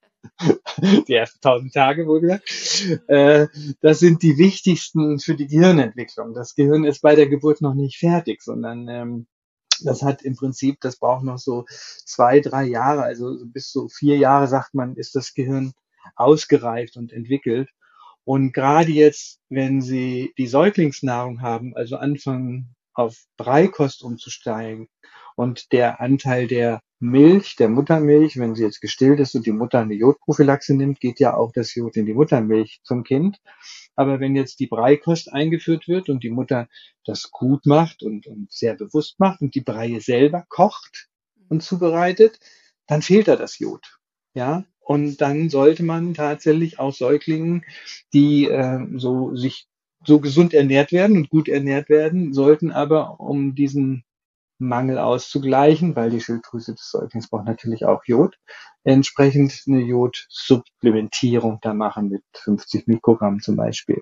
die ersten tausend Tage wohlgemerkt, äh, das sind die wichtigsten für die Gehirnentwicklung. Das Gehirn ist bei der Geburt noch nicht fertig, sondern ähm, das hat im Prinzip, das braucht noch so zwei, drei Jahre, also bis so vier Jahre, sagt man, ist das Gehirn ausgereift und entwickelt. Und gerade jetzt, wenn Sie die Säuglingsnahrung haben, also anfangen auf Beikost umzusteigen und der Anteil der Milch, der Muttermilch, wenn sie jetzt gestillt ist und die Mutter eine Jodprophylaxe nimmt, geht ja auch das Jod in die Muttermilch zum Kind. Aber wenn jetzt die Beikost eingeführt wird und die Mutter das gut macht und, und sehr bewusst macht und die Breie selber kocht und zubereitet, dann fehlt da das Jod. Ja, und dann sollte man tatsächlich auch Säuglingen, die äh, so sich so gesund ernährt werden und gut ernährt werden, sollten aber, um diesen Mangel auszugleichen, weil die Schilddrüse des Säuglings braucht natürlich auch Jod, entsprechend eine Jodsupplementierung da machen mit fünfzig Mikrogramm zum Beispiel.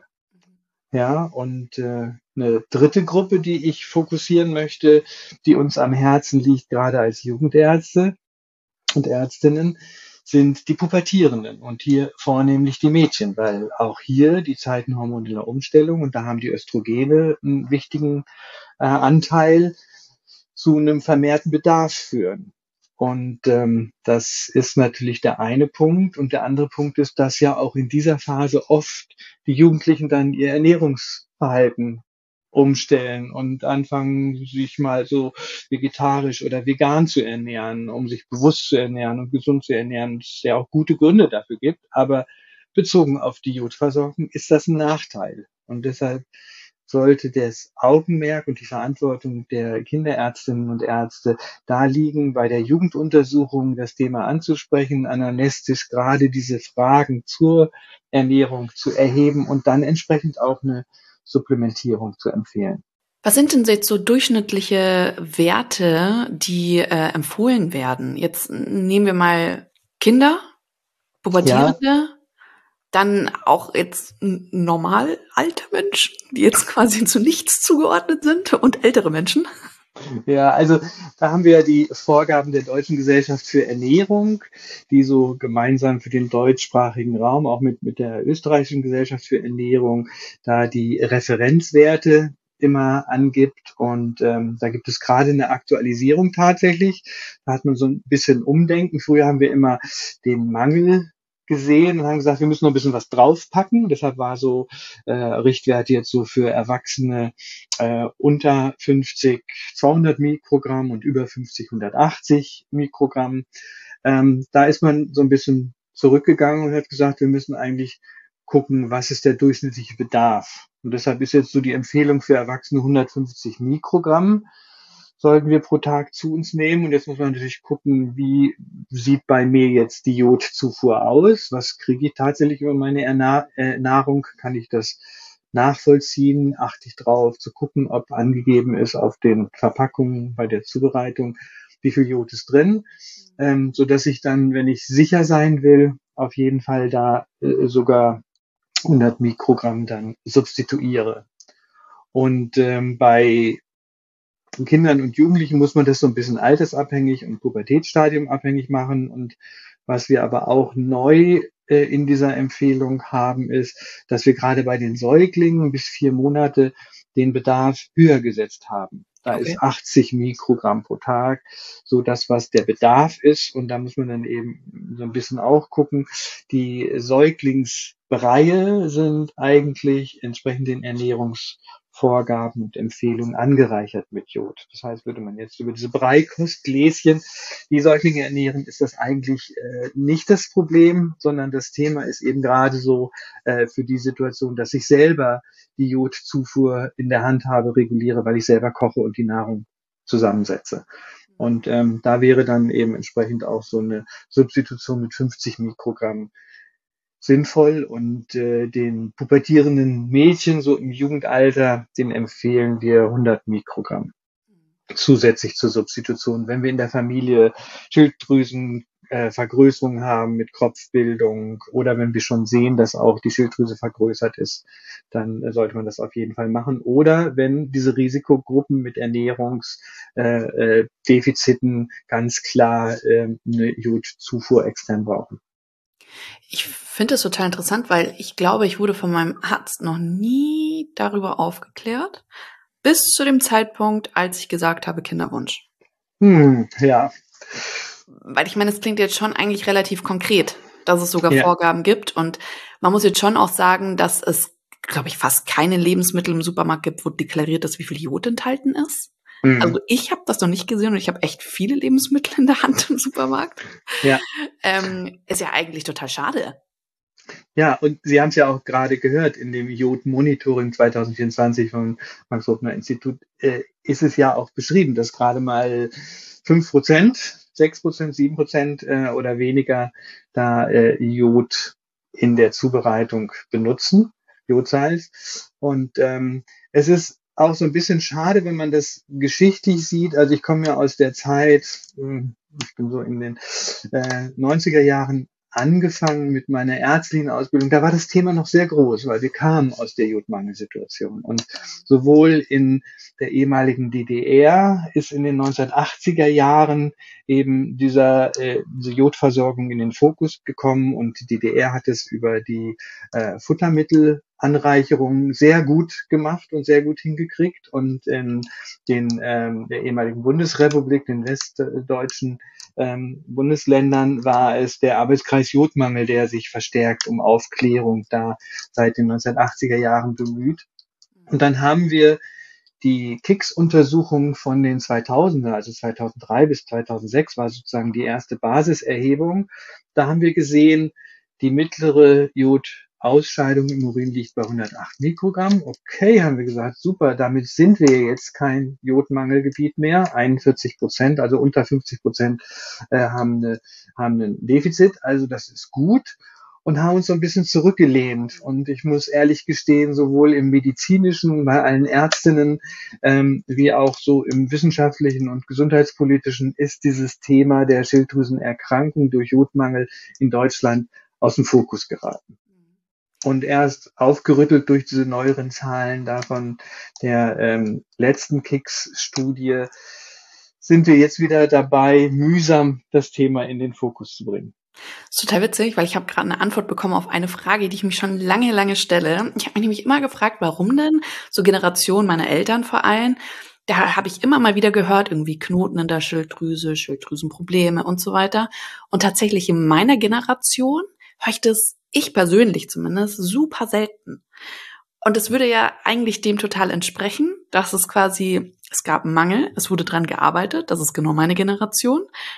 Ja, und äh, eine dritte Gruppe, die ich fokussieren möchte, die uns am Herzen liegt, gerade als Jugendärzte und Ärztinnen, sind die Pubertierenden und hier vornehmlich die Mädchen, weil auch hier die Zeiten hormoneller Umstellung und da haben die Östrogene einen wichtigen äh, Anteil zu einem vermehrten Bedarf führen. Und ähm, das ist natürlich der eine Punkt. Und der andere Punkt ist, dass ja auch in dieser Phase oft die Jugendlichen dann ihr Ernährungsverhalten umstellen und anfangen, sich mal so vegetarisch oder vegan zu ernähren, um sich bewusst zu ernähren und gesund zu ernähren. Es ja auch gute Gründe dafür gibt. Aber bezogen auf die Jodversorgung ist das ein Nachteil. Und deshalb sollte das Augenmerk und die Verantwortung der Kinderärztinnen und Ärzte da liegen, bei der Jugenduntersuchung das Thema anzusprechen, anamnestisch gerade diese Fragen zur Ernährung zu erheben und dann entsprechend auch eine Supplementierung zu empfehlen. Was sind denn jetzt so durchschnittliche Werte, die äh, empfohlen werden? Jetzt nehmen wir mal Kinder, Pubertierende, ja. Dann auch jetzt normal alte Menschen, die jetzt quasi zu nichts zugeordnet sind und ältere Menschen. Ja, also da haben wir ja die Vorgaben der Deutschen Gesellschaft für Ernährung, die so gemeinsam für den deutschsprachigen Raum, auch mit, mit der Österreichischen Gesellschaft für Ernährung, da die Referenzwerte immer angibt. Und ähm, da gibt es gerade eine Aktualisierung tatsächlich. Da hat man so ein bisschen Umdenken. Früher haben wir immer den Mangel gesehen und haben gesagt, wir müssen noch ein bisschen was draufpacken. Deshalb war so äh, Richtwert jetzt so für Erwachsene äh, unter fünfzig zweihundert Mikrogramm und über fünfzig hundertachtzig Mikrogramm. Ähm, da ist man so ein bisschen zurückgegangen und hat gesagt, wir müssen eigentlich gucken, was ist der durchschnittliche Bedarf. Und deshalb ist jetzt so die Empfehlung für Erwachsene hundertfünfzig Mikrogramm. sollten wir pro Tag zu uns nehmen. Und jetzt muss man natürlich gucken, wie sieht bei mir jetzt die Jodzufuhr aus? Was kriege ich tatsächlich über meine Erna- äh, Nahrung? Kann ich das nachvollziehen? Achte ich drauf, zu gucken, ob angegeben ist auf den Verpackungen bei der Zubereitung, wie viel Jod ist drin, ähm, so dass ich dann, wenn ich sicher sein will, auf jeden Fall da äh, sogar hundert Mikrogramm dann substituiere. Und ähm, bei Kindern und Jugendlichen muss man das so ein bisschen altersabhängig und Pubertätsstadium abhängig machen. Und was wir aber auch neu äh, in dieser Empfehlung haben, ist, dass wir gerade bei den Säuglingen bis vier Monate den Bedarf höher gesetzt haben. Da Okay. ist achtzig Mikrogramm pro Tag so das, was der Bedarf ist. Und da muss man dann eben so ein bisschen auch gucken. Die Säuglingsbreie sind eigentlich entsprechend den Ernährungsvorgaben und Empfehlungen angereichert mit Jod. Das heißt, würde man jetzt über diese Breikostgläschen die Säuglinge ernähren, ist das eigentlich äh, nicht das Problem, sondern das Thema ist eben gerade so äh, für die Situation, dass ich selber die Jodzufuhr in der Hand habe, reguliere, weil ich selber koche und die Nahrung zusammensetze. Und ähm, da wäre dann eben entsprechend auch so eine Substitution mit fünfzig Mikrogramm sinnvoll. Und äh, den pubertierenden Mädchen so im Jugendalter, den empfehlen wir hundert Mikrogramm zusätzlich zur Substitution. Wenn wir in der Familie Schilddrüsen äh, Vergrößerung haben mit Kopfbildung oder wenn wir schon sehen, dass auch die Schilddrüse vergrößert ist, dann äh, sollte man das auf jeden Fall machen. Oder wenn diese Risikogruppen mit Ernährungsdefiziten äh, äh, ganz klar äh, eine Jodzufuhr extern brauchen. Ich finde es total interessant, weil ich glaube, ich wurde von meinem Arzt noch nie darüber aufgeklärt, bis zu dem Zeitpunkt, als ich gesagt habe, Kinderwunsch. Hm, ja. Weil ich meine, es klingt jetzt schon eigentlich relativ konkret, dass es sogar Ja. Vorgaben gibt. Und man muss jetzt schon auch sagen, dass es, glaube ich, fast keine Lebensmittel im Supermarkt gibt, wo deklariert ist, wie viel Jod enthalten ist. Hm. Also ich habe das noch nicht gesehen und ich habe echt viele Lebensmittel in der Hand im Supermarkt. Ja. Ähm, ist ja eigentlich total schade. Ja, und Sie haben es ja auch gerade gehört, in dem Jod-Monitoring zwanzig vierundzwanzig vom Max-Rubner-Institut äh, ist es ja auch beschrieben, dass gerade mal fünf Prozent, sechs Prozent, sieben Prozent äh, oder weniger da äh, Jod in der Zubereitung benutzen, Jodsalz. Und ähm, es ist auch so ein bisschen schade, wenn man das geschichtlich sieht. Also ich komme ja aus der Zeit, ich bin so in den äh, neunziger Jahren angefangen mit meiner ärztlichen Ausbildung, da war das Thema noch sehr groß, weil wir kamen aus der Jodmangelsituation. Und sowohl in der ehemaligen D D R ist in den neunzehnhundertachtziger Jahren eben dieser, äh, diese Jodversorgung in den Fokus gekommen und die D D R hat es über die äh, Futtermittelanreicherung sehr gut gemacht und sehr gut hingekriegt. Und in den ähm, der ehemaligen Bundesrepublik, den westdeutschen ähm, Bundesländern, war es der Arbeitskreis Jodmangel, der sich verstärkt um Aufklärung da seit den neunzehnhundertachtziger Jahren bemüht. Und dann haben wir die K I C S-Untersuchung von den zweitausender, also zweitausenddrei bis zweitausendsechs war sozusagen die erste Basiserhebung. Da haben wir gesehen, die mittlere Jodausscheidung im Urin liegt bei hundertacht Mikrogramm. Okay, haben wir gesagt, super, damit sind wir jetzt kein Jodmangelgebiet mehr. einundvierzig Prozent, also unter fünfzig Prozent äh, haben, eine, haben ein Defizit, also das ist gut. Und haben uns so ein bisschen zurückgelehnt. Und ich muss ehrlich gestehen, sowohl im medizinischen, bei allen Ärztinnen, ähm, wie auch so im wissenschaftlichen und gesundheitspolitischen ist dieses Thema der Schilddrüsenerkrankung durch Jodmangel in Deutschland aus dem Fokus geraten. Und erst aufgerüttelt durch diese neueren Zahlen davon der ähm, letzten K I C S-Studie sind wir jetzt wieder dabei, mühsam das Thema in den Fokus zu bringen. Das ist total witzig, weil ich habe gerade eine Antwort bekommen auf eine Frage, die ich mich schon lange, lange stelle. Ich habe mich nämlich immer gefragt, warum denn so Generation meiner Eltern vor allem, da habe ich immer mal wieder gehört, irgendwie Knoten in der Schilddrüse, Schilddrüsenprobleme und so weiter. Und tatsächlich in meiner Generation höre ich das, ich persönlich zumindest, super selten. Und es würde ja eigentlich dem total entsprechen, dass es quasi, es gab einen Mangel, es wurde dran gearbeitet, das ist genau meine Generation.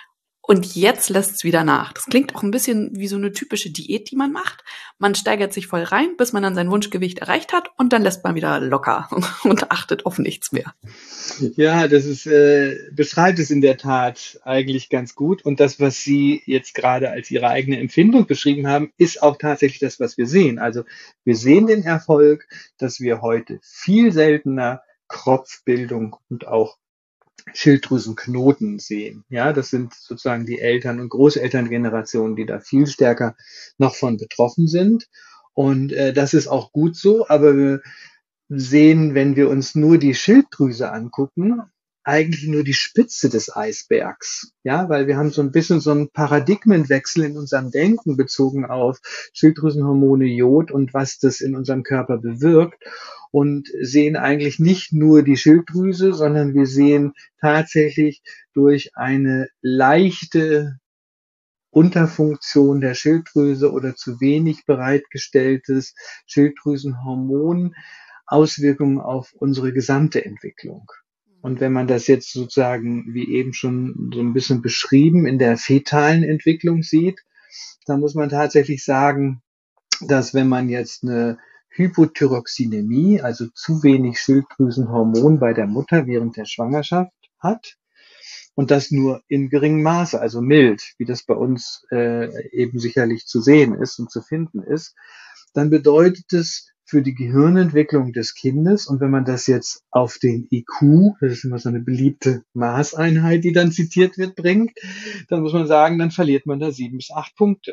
und jetzt lässt es wieder nach. Das klingt auch ein bisschen wie so eine typische Diät, die man macht. Man steigert sich voll rein, bis man dann sein Wunschgewicht erreicht hat und dann lässt man wieder locker und achtet auf nichts mehr. Ja, das ist, äh, beschreibt es in der Tat eigentlich ganz gut. Und das, was Sie jetzt gerade als Ihre eigene Empfindung beschrieben haben, ist auch tatsächlich das, was wir sehen. Also wir sehen den Erfolg, dass wir heute viel seltener Kropfbildung und auch Schilddrüsenknoten sehen. Ja, das sind sozusagen die Eltern- und Großelterngenerationen, die da viel stärker noch von betroffen sind. Und äh, das ist auch gut so, aber wir sehen, wenn wir uns nur die Schilddrüse angucken, eigentlich nur die Spitze des Eisbergs. Ja, weil wir haben so ein bisschen so einen Paradigmenwechsel in unserem Denken bezogen auf Schilddrüsenhormone, Jod und was das in unserem Körper bewirkt und sehen eigentlich nicht nur die Schilddrüse, sondern wir sehen tatsächlich durch eine leichte Unterfunktion der Schilddrüse oder zu wenig bereitgestelltes Schilddrüsenhormon Auswirkungen auf unsere gesamte Entwicklung. Und wenn man das jetzt sozusagen, wie eben schon so ein bisschen beschrieben, in der fetalen Entwicklung sieht, dann muss man tatsächlich sagen, dass wenn man jetzt eine Hypothyroxinämie, also zu wenig Schilddrüsenhormon bei der Mutter während der Schwangerschaft hat, und das nur in geringem Maße, also mild, wie das bei uns äh, eben sicherlich zu sehen ist und zu finden ist, dann bedeutet es für die Gehirnentwicklung des Kindes, und wenn man das jetzt auf den I Q, das ist immer so eine beliebte Maßeinheit, die dann zitiert wird, bringt, dann muss man sagen, dann verliert man da sieben bis acht Punkte.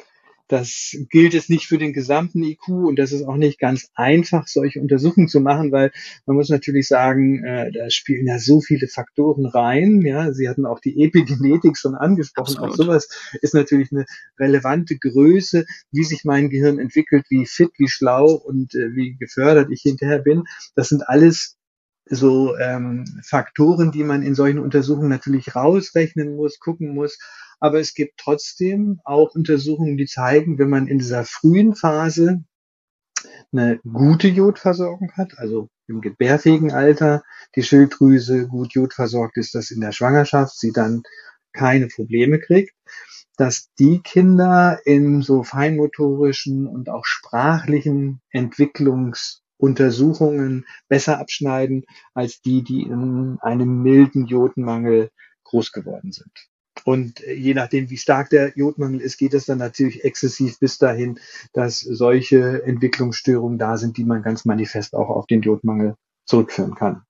Das gilt jetzt nicht für den gesamten I Q und das ist auch nicht ganz einfach, solche Untersuchungen zu machen, weil man muss natürlich sagen, äh, da spielen ja so viele Faktoren rein. Ja, Sie hatten auch die Epigenetik schon angesprochen. Absolut. Auch sowas ist natürlich eine relevante Größe, wie sich mein Gehirn entwickelt, wie fit, wie schlau und äh, wie gefördert ich hinterher bin. Das sind alles so ähm, Faktoren, die man in solchen Untersuchungen natürlich rausrechnen muss, gucken muss. Aber es gibt trotzdem auch Untersuchungen, die zeigen, wenn man in dieser frühen Phase eine gute Jodversorgung hat, also im gebärfähigen Alter die Schilddrüse gut jodversorgt ist, dass in der Schwangerschaft sie dann keine Probleme kriegt, dass die Kinder in so feinmotorischen und auch sprachlichen Entwicklungsuntersuchungen besser abschneiden als die, die in einem milden Jodmangel groß geworden sind. Und je nachdem, wie stark der Jodmangel ist, geht es dann natürlich exzessiv bis dahin, dass solche Entwicklungsstörungen da sind, die man ganz manifest auch auf den Jodmangel zurückführen kann.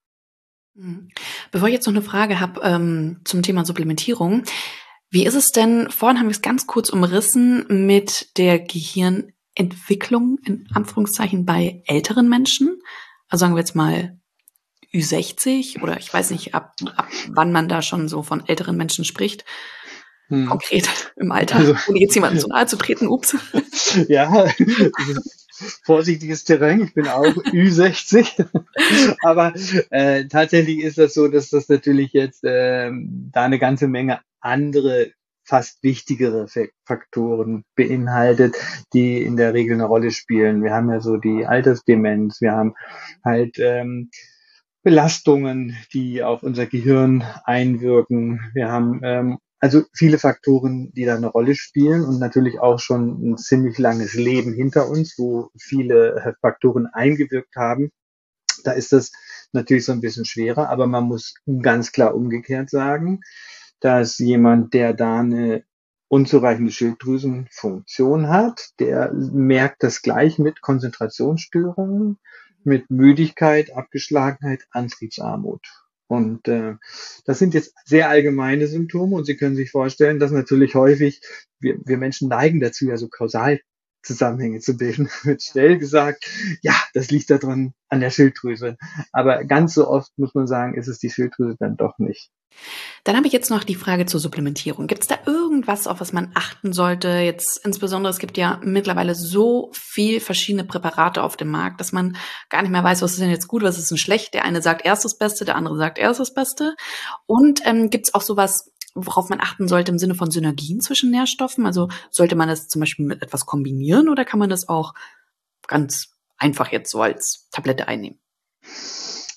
Bevor ich jetzt noch eine Frage habe ähm, zum Thema Supplementierung, wie ist es denn, vorhin haben wir es ganz kurz umrissen, mit der Gehirnentwicklung in Anführungszeichen bei älteren Menschen? Also sagen wir jetzt mal Ü sechzig oder ich weiß nicht, ab, ab wann man da schon so von älteren Menschen spricht. Hm. Konkret im Alter, also, ohne jetzt jemandem zu nahe zu treten, ups. Ja, vorsichtiges Terrain, ich bin auch Ü sechzig, aber äh, tatsächlich ist das so, dass das natürlich jetzt äh, da eine ganze Menge andere, fast wichtigere Faktoren beinhaltet, die in der Regel eine Rolle spielen. Wir haben ja so die Altersdemenz, wir haben halt ähm, Belastungen, die auf unser Gehirn einwirken. Wir haben ähm, also viele Faktoren, die da eine Rolle spielen und natürlich auch schon ein ziemlich langes Leben hinter uns, wo viele Faktoren eingewirkt haben. Da ist das natürlich so ein bisschen schwerer, aber man muss ganz klar umgekehrt sagen, dass jemand, der da eine unzureichende Schilddrüsenfunktion hat, der merkt das gleich mit Konzentrationsstörungen, mit Müdigkeit, Abgeschlagenheit, Antriebsarmut. Und äh, das sind jetzt sehr allgemeine Symptome und Sie können sich vorstellen, dass natürlich häufig, wir, wir Menschen neigen dazu, ja so Kausalzusammenhänge zu bilden. Wird schnell gesagt, ja, das liegt daran an der Schilddrüse. Aber ganz so oft muss man sagen, ist es die Schilddrüse dann doch nicht. Dann habe ich jetzt noch die Frage zur Supplementierung. Gibt es da irgendwas, auf was man achten sollte? Jetzt insbesondere, es gibt ja mittlerweile so viel verschiedene Präparate auf dem Markt, dass man gar nicht mehr weiß, was ist denn jetzt gut, was ist denn schlecht. Der eine sagt, er ist das Beste, der andere sagt, er ist das Beste. Und ähm, gibt es auch sowas, worauf man achten sollte im Sinne von Synergien zwischen Nährstoffen? Also sollte man das zum Beispiel mit etwas kombinieren oder kann man das auch ganz einfach jetzt so als Tablette einnehmen?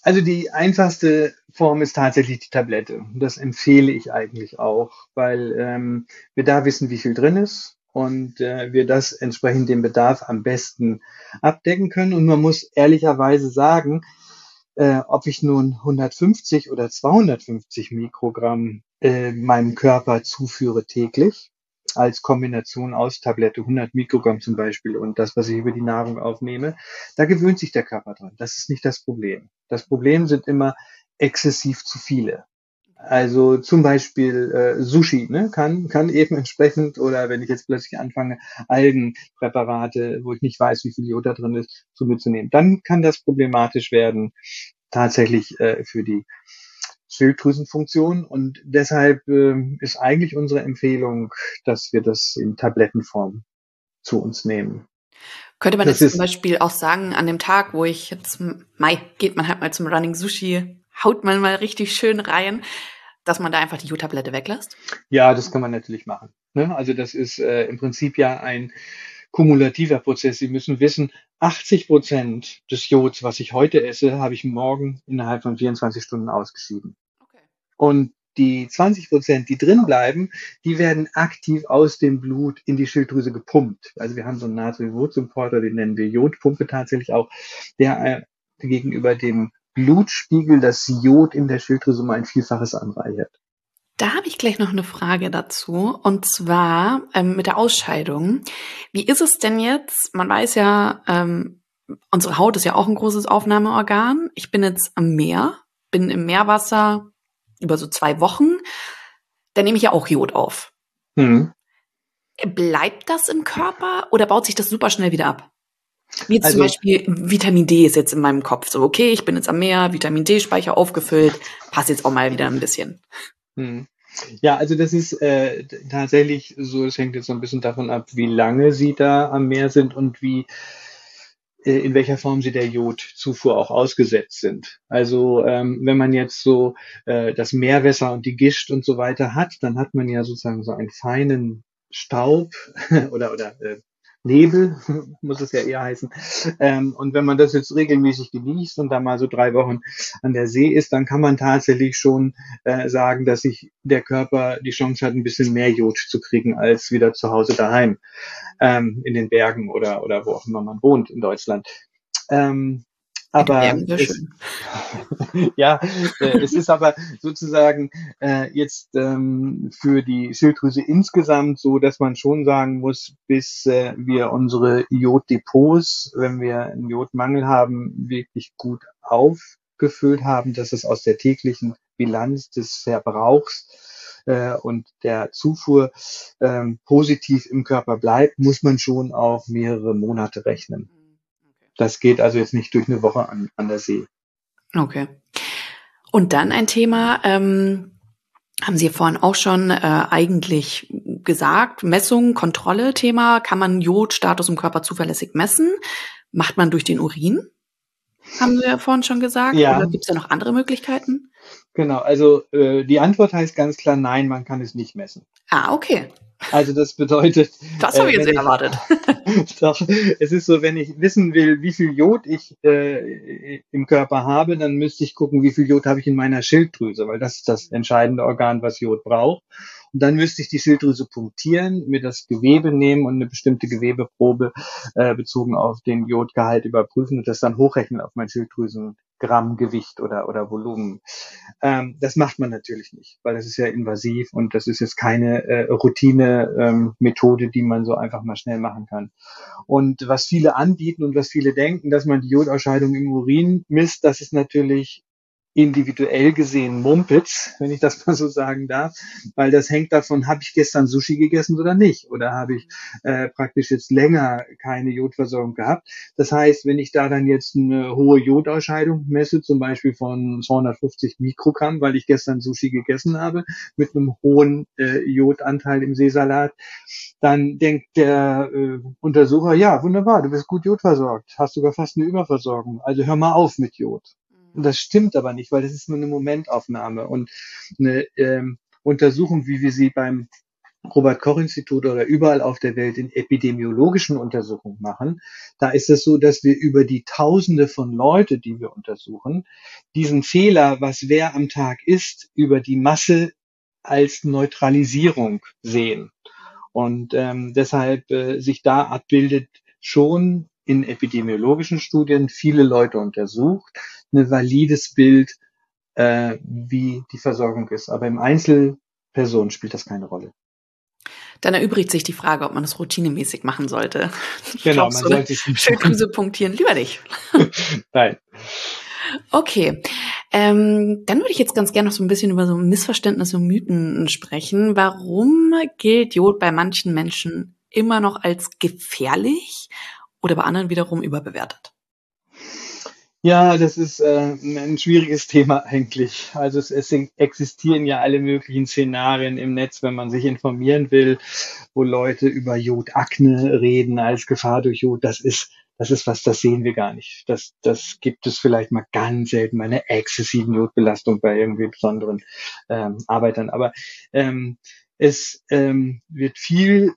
Also die einfachste Form ist tatsächlich die Tablette. Das empfehle ich eigentlich auch, weil ähm, wir da wissen, wie viel drin ist und äh, wir das entsprechend den Bedarf am besten abdecken können. Und man muss ehrlicherweise sagen, äh, ob ich nun hundertfünfzig oder zweihundertfünfzig Mikrogramm äh, meinem Körper zuführe täglich, als Kombination aus Tablette, hundert Mikrogramm zum Beispiel und das, was ich über die Nahrung aufnehme, da gewöhnt sich der Körper dran. Das ist nicht das Problem. Das Problem sind immer exzessiv zu viele. Also zum Beispiel äh, Sushi, ne, kann, kann eben entsprechend, oder wenn ich jetzt plötzlich anfange, Algenpräparate, wo ich nicht weiß, wie viel Jod da drin ist, zu mitzunehmen, dann kann das problematisch werden, tatsächlich äh, für die Schilddrüsenfunktion. Und deshalb äh, ist eigentlich unsere Empfehlung, dass wir das in Tablettenform zu uns nehmen. Könnte man Das jetzt zum ist, Beispiel auch sagen, an dem Tag, wo ich jetzt, Mai, geht man halt mal zum Running Sushi, haut man mal richtig schön rein, dass man da einfach die Jodtablette weglässt? ja, das kann man natürlich machen. Ne? Also das ist äh, im Prinzip ja ein kumulativer Prozess. Sie müssen wissen, achtzig Prozent des Jods, was ich heute esse, habe ich morgen innerhalb von vierundzwanzig Stunden ausgeschieden. Okay. Und die zwanzig Prozent, die drin bleiben, die werden aktiv aus dem Blut in die Schilddrüse gepumpt. Also wir haben so einen Natriumsursimporter, den nennen wir Jodpumpe tatsächlich auch, der äh, gegenüber dem Blutspiegel das Jod in der Schilddrüse um ein Vielfaches anreichert. Da habe ich gleich noch eine Frage dazu, und zwar ähm, mit der Ausscheidung. Wie ist es denn jetzt? Man weiß ja, ähm, unsere Haut ist ja auch ein großes Aufnahmeorgan. Ich bin jetzt am Meer, bin im Meerwasser über so zwei Wochen. Da nehme ich ja auch Jod auf. Hm. Bleibt das im Körper oder baut sich das super schnell wieder ab? Wie jetzt zum Also Beispiel Vitamin D ist jetzt in meinem Kopf. So, okay, ich bin jetzt am Meer, Vitamin D-Speicher aufgefüllt, passt jetzt auch mal wieder ein bisschen. hm. Ja, also das ist äh, t- tatsächlich so, es hängt jetzt so ein bisschen davon ab, wie lange Sie da am Meer sind und wie äh, in welcher Form sie der Jodzufuhr auch ausgesetzt sind. Also ähm, wenn man jetzt so äh, das Meerwasser und die Gischt und so weiter hat, dann hat man ja sozusagen so einen feinen Staub oder oder äh, Nebel, muss es ja eher heißen. Ähm, und wenn man das jetzt regelmäßig genießt und da mal so drei Wochen an der See ist, dann kann man tatsächlich schon äh, sagen, dass sich der Körper die Chance hat, ein bisschen mehr Jod zu kriegen als wieder zu Hause daheim ähm, in den Bergen oder, oder wo auch immer man wohnt in Deutschland. Ähm, In den aber Bergen wäre es, schön. ja, äh, es ist aber sozusagen äh, jetzt ähm, für die Schilddrüse insgesamt so, dass man schon sagen muss, bis äh, wir unsere Joddepots, wenn wir einen Jodmangel haben, wirklich gut aufgefüllt haben, dass es aus der täglichen Bilanz des Verbrauchs äh, und der Zufuhr ähm, positiv im Körper bleibt, muss man schon auf mehrere Monate rechnen. Das geht also jetzt nicht durch eine Woche an, an der See. Okay. Und dann ein Thema, ähm, haben Sie ja vorhin auch schon äh, eigentlich gesagt, Messung, Kontrolle, Thema, kann man Jodstatus im Körper zuverlässig messen? Macht man durch den Urin? Haben Sie ja vorhin schon gesagt. Oder Ja, gibt es da noch andere Möglichkeiten? genau. Also äh, die Antwort heißt ganz klar, nein, man kann es nicht messen. Ah, okay. Also das bedeutet, Das habe äh, ich jetzt wenn nicht ich erwartet. doch, es ist so, wenn ich wissen will, wie viel Jod ich äh, im Körper habe, dann müsste ich gucken, wie viel Jod habe ich in meiner Schilddrüse, weil das ist das entscheidende Organ, was Jod braucht. Und dann müsste ich die Schilddrüse punktieren, mir das Gewebe nehmen und eine bestimmte Gewebeprobe äh, bezogen auf den Jodgehalt überprüfen und das dann hochrechnen auf mein Schilddrüsengramm Gewicht oder, oder Volumen. Ähm, das macht man natürlich nicht, weil das ist ja invasiv und das ist jetzt keine äh, Routine-Methode, ähm, die man so einfach mal schnell machen kann. Und was viele anbieten und was viele denken, dass man die Jodausscheidung im Urin misst, das ist natürlich individuell gesehen Mumpitz, wenn ich das mal so sagen darf, weil das hängt davon, habe ich gestern Sushi gegessen oder nicht, oder habe ich äh, praktisch jetzt länger keine Jodversorgung gehabt. Das heißt, wenn ich da dann jetzt eine hohe Jodausscheidung messe, zum Beispiel von zweihundertfünfzig Mikrogramm, weil ich gestern Sushi gegessen habe, mit einem hohen äh, Jodanteil im Seesalat, dann denkt der äh, Untersucher, ja, wunderbar, du bist gut jodversorgt, hast sogar fast eine Überversorgung, also hör mal auf mit Jod. Und das stimmt aber nicht, weil das ist nur eine Momentaufnahme und eine ähm, Untersuchung, wie wir sie beim Robert-Koch-Institut oder überall auf der Welt in epidemiologischen Untersuchungen machen, da ist es so, dass wir über die Tausende von Leute, die wir untersuchen, diesen Fehler, was wer am Tag isst, über die Masse als Neutralisierung sehen. Und ähm, deshalb äh, sich da abbildet, schon in epidemiologischen Studien viele Leute untersucht, ein valides Bild, äh, wie die Versorgung ist. Aber im Einzelpersonen spielt das keine Rolle. Dann erübrigt sich die Frage, ob man das routinemäßig machen sollte. Ich Genau, glaube, man so eine sollte es nicht Schilddrüse punktieren lieber nicht. Nein. Okay, ähm, dann würde ich jetzt ganz gerne noch so ein bisschen über so Missverständnisse und Mythen sprechen. Warum gilt Jod bei manchen Menschen immer noch als gefährlich oder bei anderen wiederum überbewertet? Ja, das ist äh, ein schwieriges Thema eigentlich. Also es, es existieren ja alle möglichen Szenarien im Netz, wenn man sich informieren will, wo Leute über Jodakne reden als Gefahr durch Jod. Das ist, das ist was, das sehen wir gar nicht. Das, das gibt es vielleicht mal ganz selten, mal eine exzessive Jodbelastung bei irgendwie besonderen ähm, Arbeitern. Aber ähm, es ähm, wird viel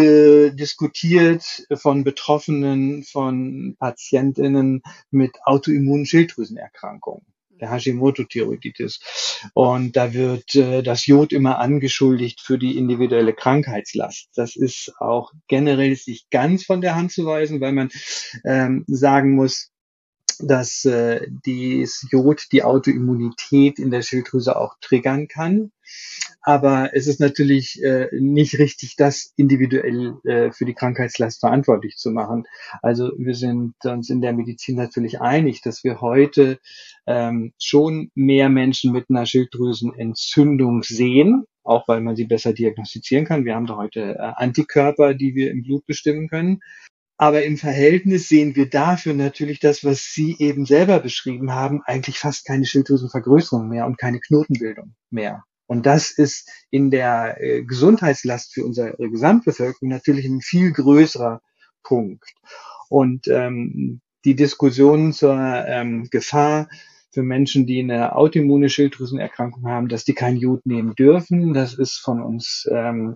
diskutiert von Betroffenen, von PatientInnen mit autoimmunen Schilddrüsenerkrankungen, der Hashimoto-Thyreoiditis. Und da wird äh, das Jod immer angeschuldigt für die individuelle Krankheitslast. Das ist auch generell nicht ganz von der Hand zu weisen, weil man ähm, sagen muss, dass äh, das Jod die Autoimmunität in der Schilddrüse auch triggern kann. Aber es ist natürlich äh, nicht richtig, das individuell äh, für die Krankheitslast verantwortlich zu machen. Also wir sind uns in der Medizin natürlich einig, dass wir heute ähm, schon mehr Menschen mit einer Schilddrüsenentzündung sehen, auch weil man sie besser diagnostizieren kann. Wir haben da heute äh, Antikörper, die wir im Blut bestimmen können. Aber im Verhältnis sehen wir dafür natürlich das, was Sie eben selber beschrieben haben, eigentlich fast keine Schilddrüsenvergrößerung mehr und keine Knotenbildung mehr. Und das ist in der äh, Gesundheitslast für unsere Gesamtbevölkerung natürlich ein viel größerer Punkt. Und ähm, die Diskussion zur ähm, Gefahr für Menschen, die eine autoimmune Schilddrüsenerkrankung haben, dass die kein Jod nehmen dürfen, das ist von uns ähm,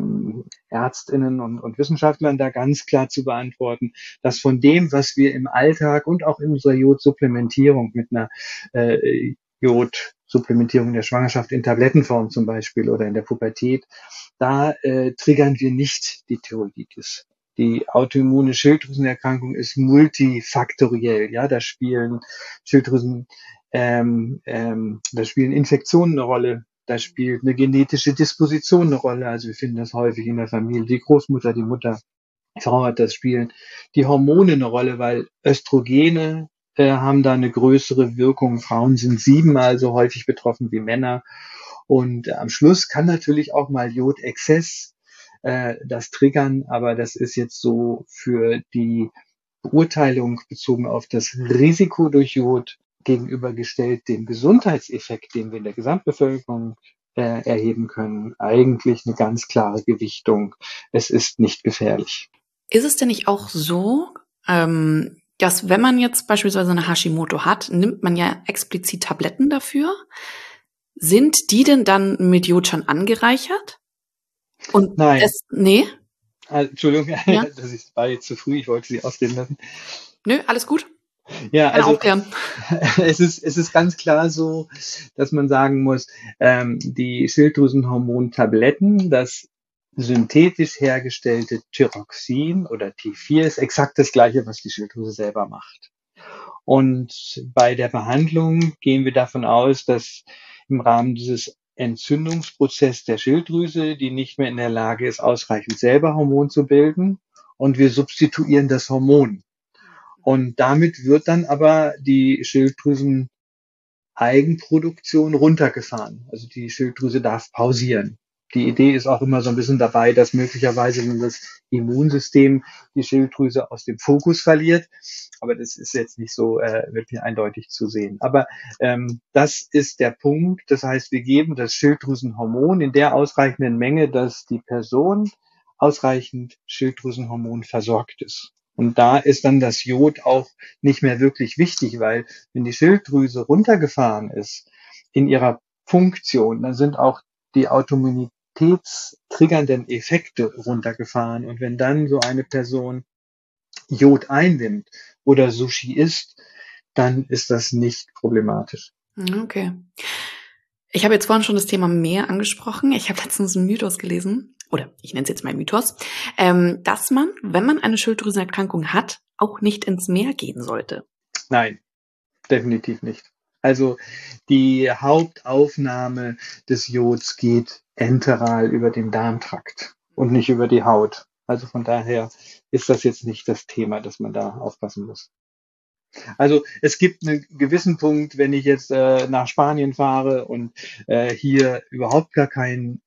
Ärztinnen und, und Wissenschaftlern da ganz klar zu beantworten, dass von dem, was wir im Alltag und auch in unserer Jodsupplementierung mit einer äh, Jodsupplementierung in der Schwangerschaft in Tablettenform zum Beispiel oder in der Pubertät, da äh, triggern wir nicht die Thyroiditis. Die autoimmune Schilddrüsenerkrankung ist multifaktoriell. Ja, da spielen Schilddrüsen, ähm, ähm, da spielen Infektionen eine Rolle. Da spielt eine genetische Disposition eine Rolle. Also wir finden das häufig in der Familie. Die Großmutter, die Mutter, die Frau hat das, spielen die Hormone eine Rolle, weil Östrogene äh, haben da eine größere Wirkung. Frauen sind siebenmal so häufig betroffen wie Männer. Und äh, am Schluss kann natürlich auch mal Jodexzess äh, das triggern, aber das ist jetzt so für die Beurteilung bezogen auf das Risiko durch Jod gegenübergestellt dem Gesundheitseffekt, den wir in der Gesamtbevölkerung äh, erheben können, eigentlich eine ganz klare Gewichtung. Es ist nicht gefährlich. Ist es denn nicht auch so, ähm, dass wenn man jetzt beispielsweise eine Hashimoto hat, nimmt man ja explizit Tabletten dafür? Sind die denn dann mit Jod schon angereichert? Und Nein. das, nee? Also, Entschuldigung, Ja? das ist, war jetzt zu früh, ich wollte Sie ausreden lassen. Nö, alles gut. Ja, Kann also aufklären. es ist, es ist ganz klar so, dass man sagen muss, ähm, die Schilddrüsenhormontabletten, das synthetisch hergestellte Thyroxin oder T vier ist exakt das gleiche, was die Schilddrüse selber macht. Und bei der Behandlung gehen wir davon aus, dass im Rahmen dieses Entzündungsprozess der Schilddrüse, die nicht mehr in der Lage ist, ausreichend selber Hormon zu bilden, und wir substituieren das Hormon. Und damit wird dann aber die Schilddrüsen-Eigenproduktion runtergefahren. Also die Schilddrüse darf pausieren. Die Idee ist auch immer so ein bisschen dabei, dass möglicherweise das Immunsystem die Schilddrüse aus dem Fokus verliert. Aber das ist jetzt nicht so äh, wirklich eindeutig zu sehen. Aber ähm, das ist der Punkt. Das heißt, wir geben das Schilddrüsenhormon in der ausreichenden Menge, dass die Person ausreichend Schilddrüsenhormon versorgt ist. Und da ist dann das Jod auch nicht mehr wirklich wichtig, weil wenn die Schilddrüse runtergefahren ist in ihrer Funktion, dann sind auch die Autoimmunität immunitätstriggernden Effekte runtergefahren. Und wenn dann so eine Person Jod einnimmt oder Sushi isst, dann ist das nicht problematisch. Okay. Ich habe jetzt vorhin schon das Thema Meer angesprochen. Ich habe letztens einen Mythos gelesen, oder ich nenne es jetzt mal Mythos, ähm, dass man, wenn man eine Schilddrüsenerkrankung hat, auch nicht ins Meer gehen sollte. Nein, definitiv nicht. Also die Hauptaufnahme des Jods geht enteral über den Darmtrakt und nicht über die Haut. Also von daher ist das jetzt nicht das Thema, dass man da aufpassen muss. Also es gibt einen gewissen Punkt, wenn ich jetzt äh, nach Spanien fahre und äh, hier überhaupt gar kein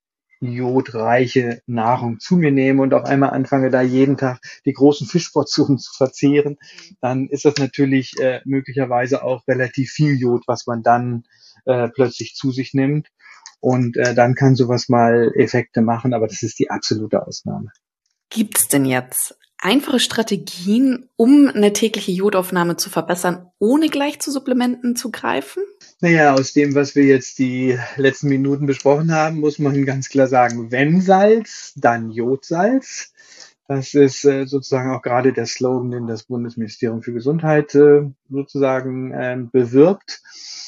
jodreiche Nahrung zu mir nehme und auf einmal anfange, da jeden Tag die großen Fischportionen zu verzehren, dann ist das natürlich äh, möglicherweise auch relativ viel Jod, was man dann äh, plötzlich zu sich nimmt. Und äh, dann kann sowas mal Effekte machen, aber das ist die absolute Ausnahme. Gibt es denn jetzt einfache Strategien, um eine tägliche Jodaufnahme zu verbessern, ohne gleich zu Supplementen zu greifen? Naja, aus dem, was wir jetzt die letzten Minuten besprochen haben, muss man ganz klar sagen, wenn Salz, dann Jodsalz. Das ist äh, sozusagen auch gerade der Slogan, den das Bundesministerium für Gesundheit äh, sozusagen äh, bewirbt.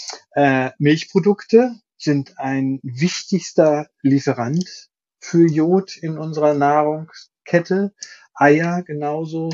Äh, Milchprodukte sind ein wichtigster Lieferant für Jod in unserer Nahrungskette. Eier genauso.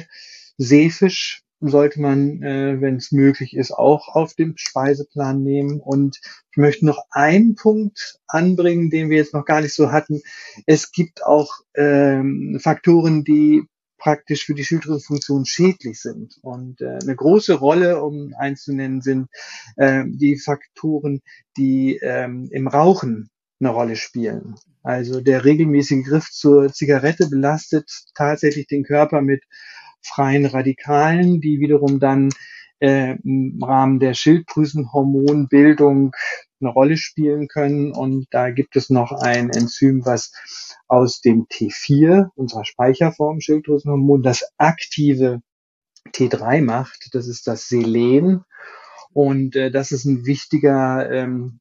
Seefisch sollte man, äh, wenn es möglich ist, auch auf dem Speiseplan nehmen. Und ich möchte noch einen Punkt anbringen, den wir jetzt noch gar nicht so hatten. Es gibt auch ähm, Faktoren, die praktisch für die Schilddrüsenfunktion schädlich sind. Und äh, eine große Rolle, um eins zu nennen, sind äh, die Faktoren, die ähm, im Rauchen eine Rolle spielen. Also der regelmäßige Griff zur Zigarette belastet tatsächlich den Körper mit freien Radikalen, die wiederum dann äh, im Rahmen der Schilddrüsenhormonbildung eine Rolle spielen können. Und da gibt es noch ein Enzym, was aus dem T vier, unserer Speicherform Schilddrüsenhormon, das aktive T drei macht. Das ist das Selen. Und äh, das ist ein wichtiger ähm,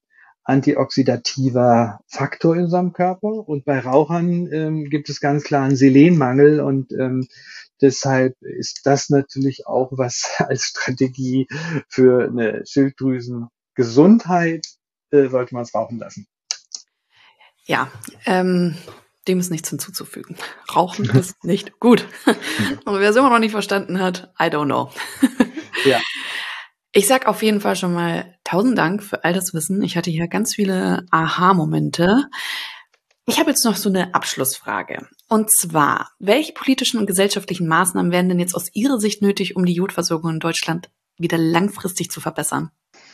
antioxidativer Faktor in unserem Körper. Und bei Rauchern ähm, gibt es ganz klar einen Selenmangel. Und ähm, deshalb ist das natürlich auch was als Strategie für eine Schilddrüsengesundheit, äh, sollte man es rauchen lassen. Ja, ähm, dem ist nichts hinzuzufügen. Rauchen ist nicht gut. Aber wer es immer noch nicht verstanden hat, I don't know. Ja. Ich sag auf jeden Fall schon mal tausend Dank für all das Wissen. Ich hatte hier ganz viele Aha-Momente. Ich habe jetzt noch so eine Abschlussfrage. Und zwar, welche politischen und gesellschaftlichen Maßnahmen wären denn jetzt aus Ihrer Sicht nötig, um die Jodversorgung in Deutschland wieder langfristig zu verbessern?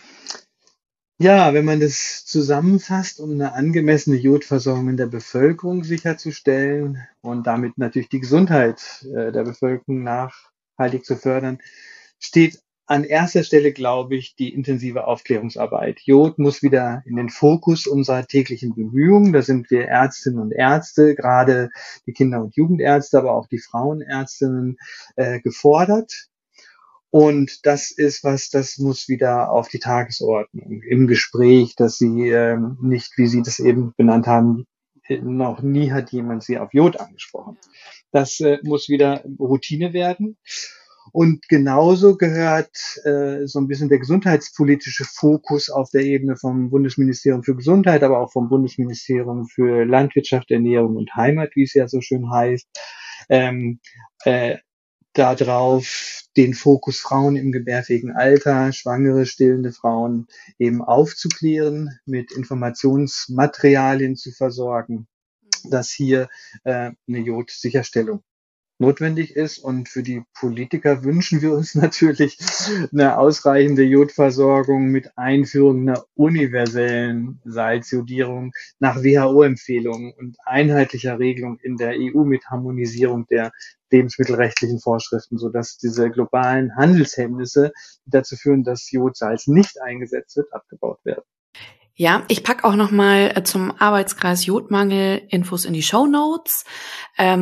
Ja, wenn man das zusammenfasst, um eine angemessene Jodversorgung in der Bevölkerung sicherzustellen und damit natürlich die Gesundheit äh, der Bevölkerung nachhaltig zu fördern, steht an erster Stelle, glaube ich, die intensive Aufklärungsarbeit. Jod muss wieder in den Fokus unserer täglichen Bemühungen. Da sind wir Ärztinnen und Ärzte, gerade die Kinder- und Jugendärzte, aber auch die Frauenärztinnen äh, gefordert. Und das ist was, das muss wieder auf die Tagesordnung im Gespräch, dass sie ähm, nicht, wie Sie das eben benannt haben, noch nie hat jemand sie auf Jod angesprochen. Das äh, muss wieder Routine werden. Und genauso gehört äh, so ein bisschen der gesundheitspolitische Fokus auf der Ebene vom Bundesministerium für Gesundheit, aber auch vom Bundesministerium für Landwirtschaft, Ernährung und Heimat, wie es ja so schön heißt, ähm, äh, darauf, den Fokus Frauen im gebärfähigen Alter, schwangere, stillende Frauen eben aufzuklären, mit Informationsmaterialien zu versorgen, dass hier äh, eine Jodsicherstellung notwendig ist. Und für die Politiker wünschen wir uns natürlich eine ausreichende Jodversorgung mit Einführung einer universellen Salzjodierung nach W H O-Empfehlungen und einheitlicher Regelung in der E U mit Harmonisierung der lebensmittelrechtlichen Vorschriften, sodass diese globalen Handelshemmnisse, die dazu führen, dass Jodsalz nicht eingesetzt wird, abgebaut werden. Ja, ich pack auch noch mal zum Arbeitskreis Jodmangel Infos in die Shownotes. Ähm,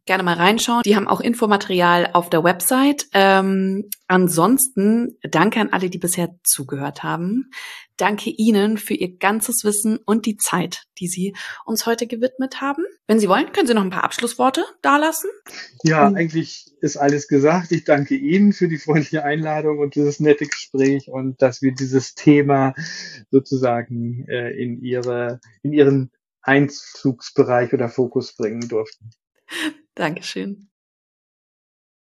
Gerne mal reinschauen. Die haben auch Infomaterial auf der Website. Ähm, ansonsten danke an alle, die bisher zugehört haben. Danke Ihnen für Ihr ganzes Wissen und die Zeit, die Sie uns heute gewidmet haben. Wenn Sie wollen, können Sie noch ein paar Abschlussworte dalassen. Ja, eigentlich ist alles gesagt. Ich danke Ihnen für die freundliche Einladung und dieses nette Gespräch und dass wir dieses Thema sozusagen äh, in ihre, in Ihren Einzugsbereich oder Fokus bringen durften. Dankeschön.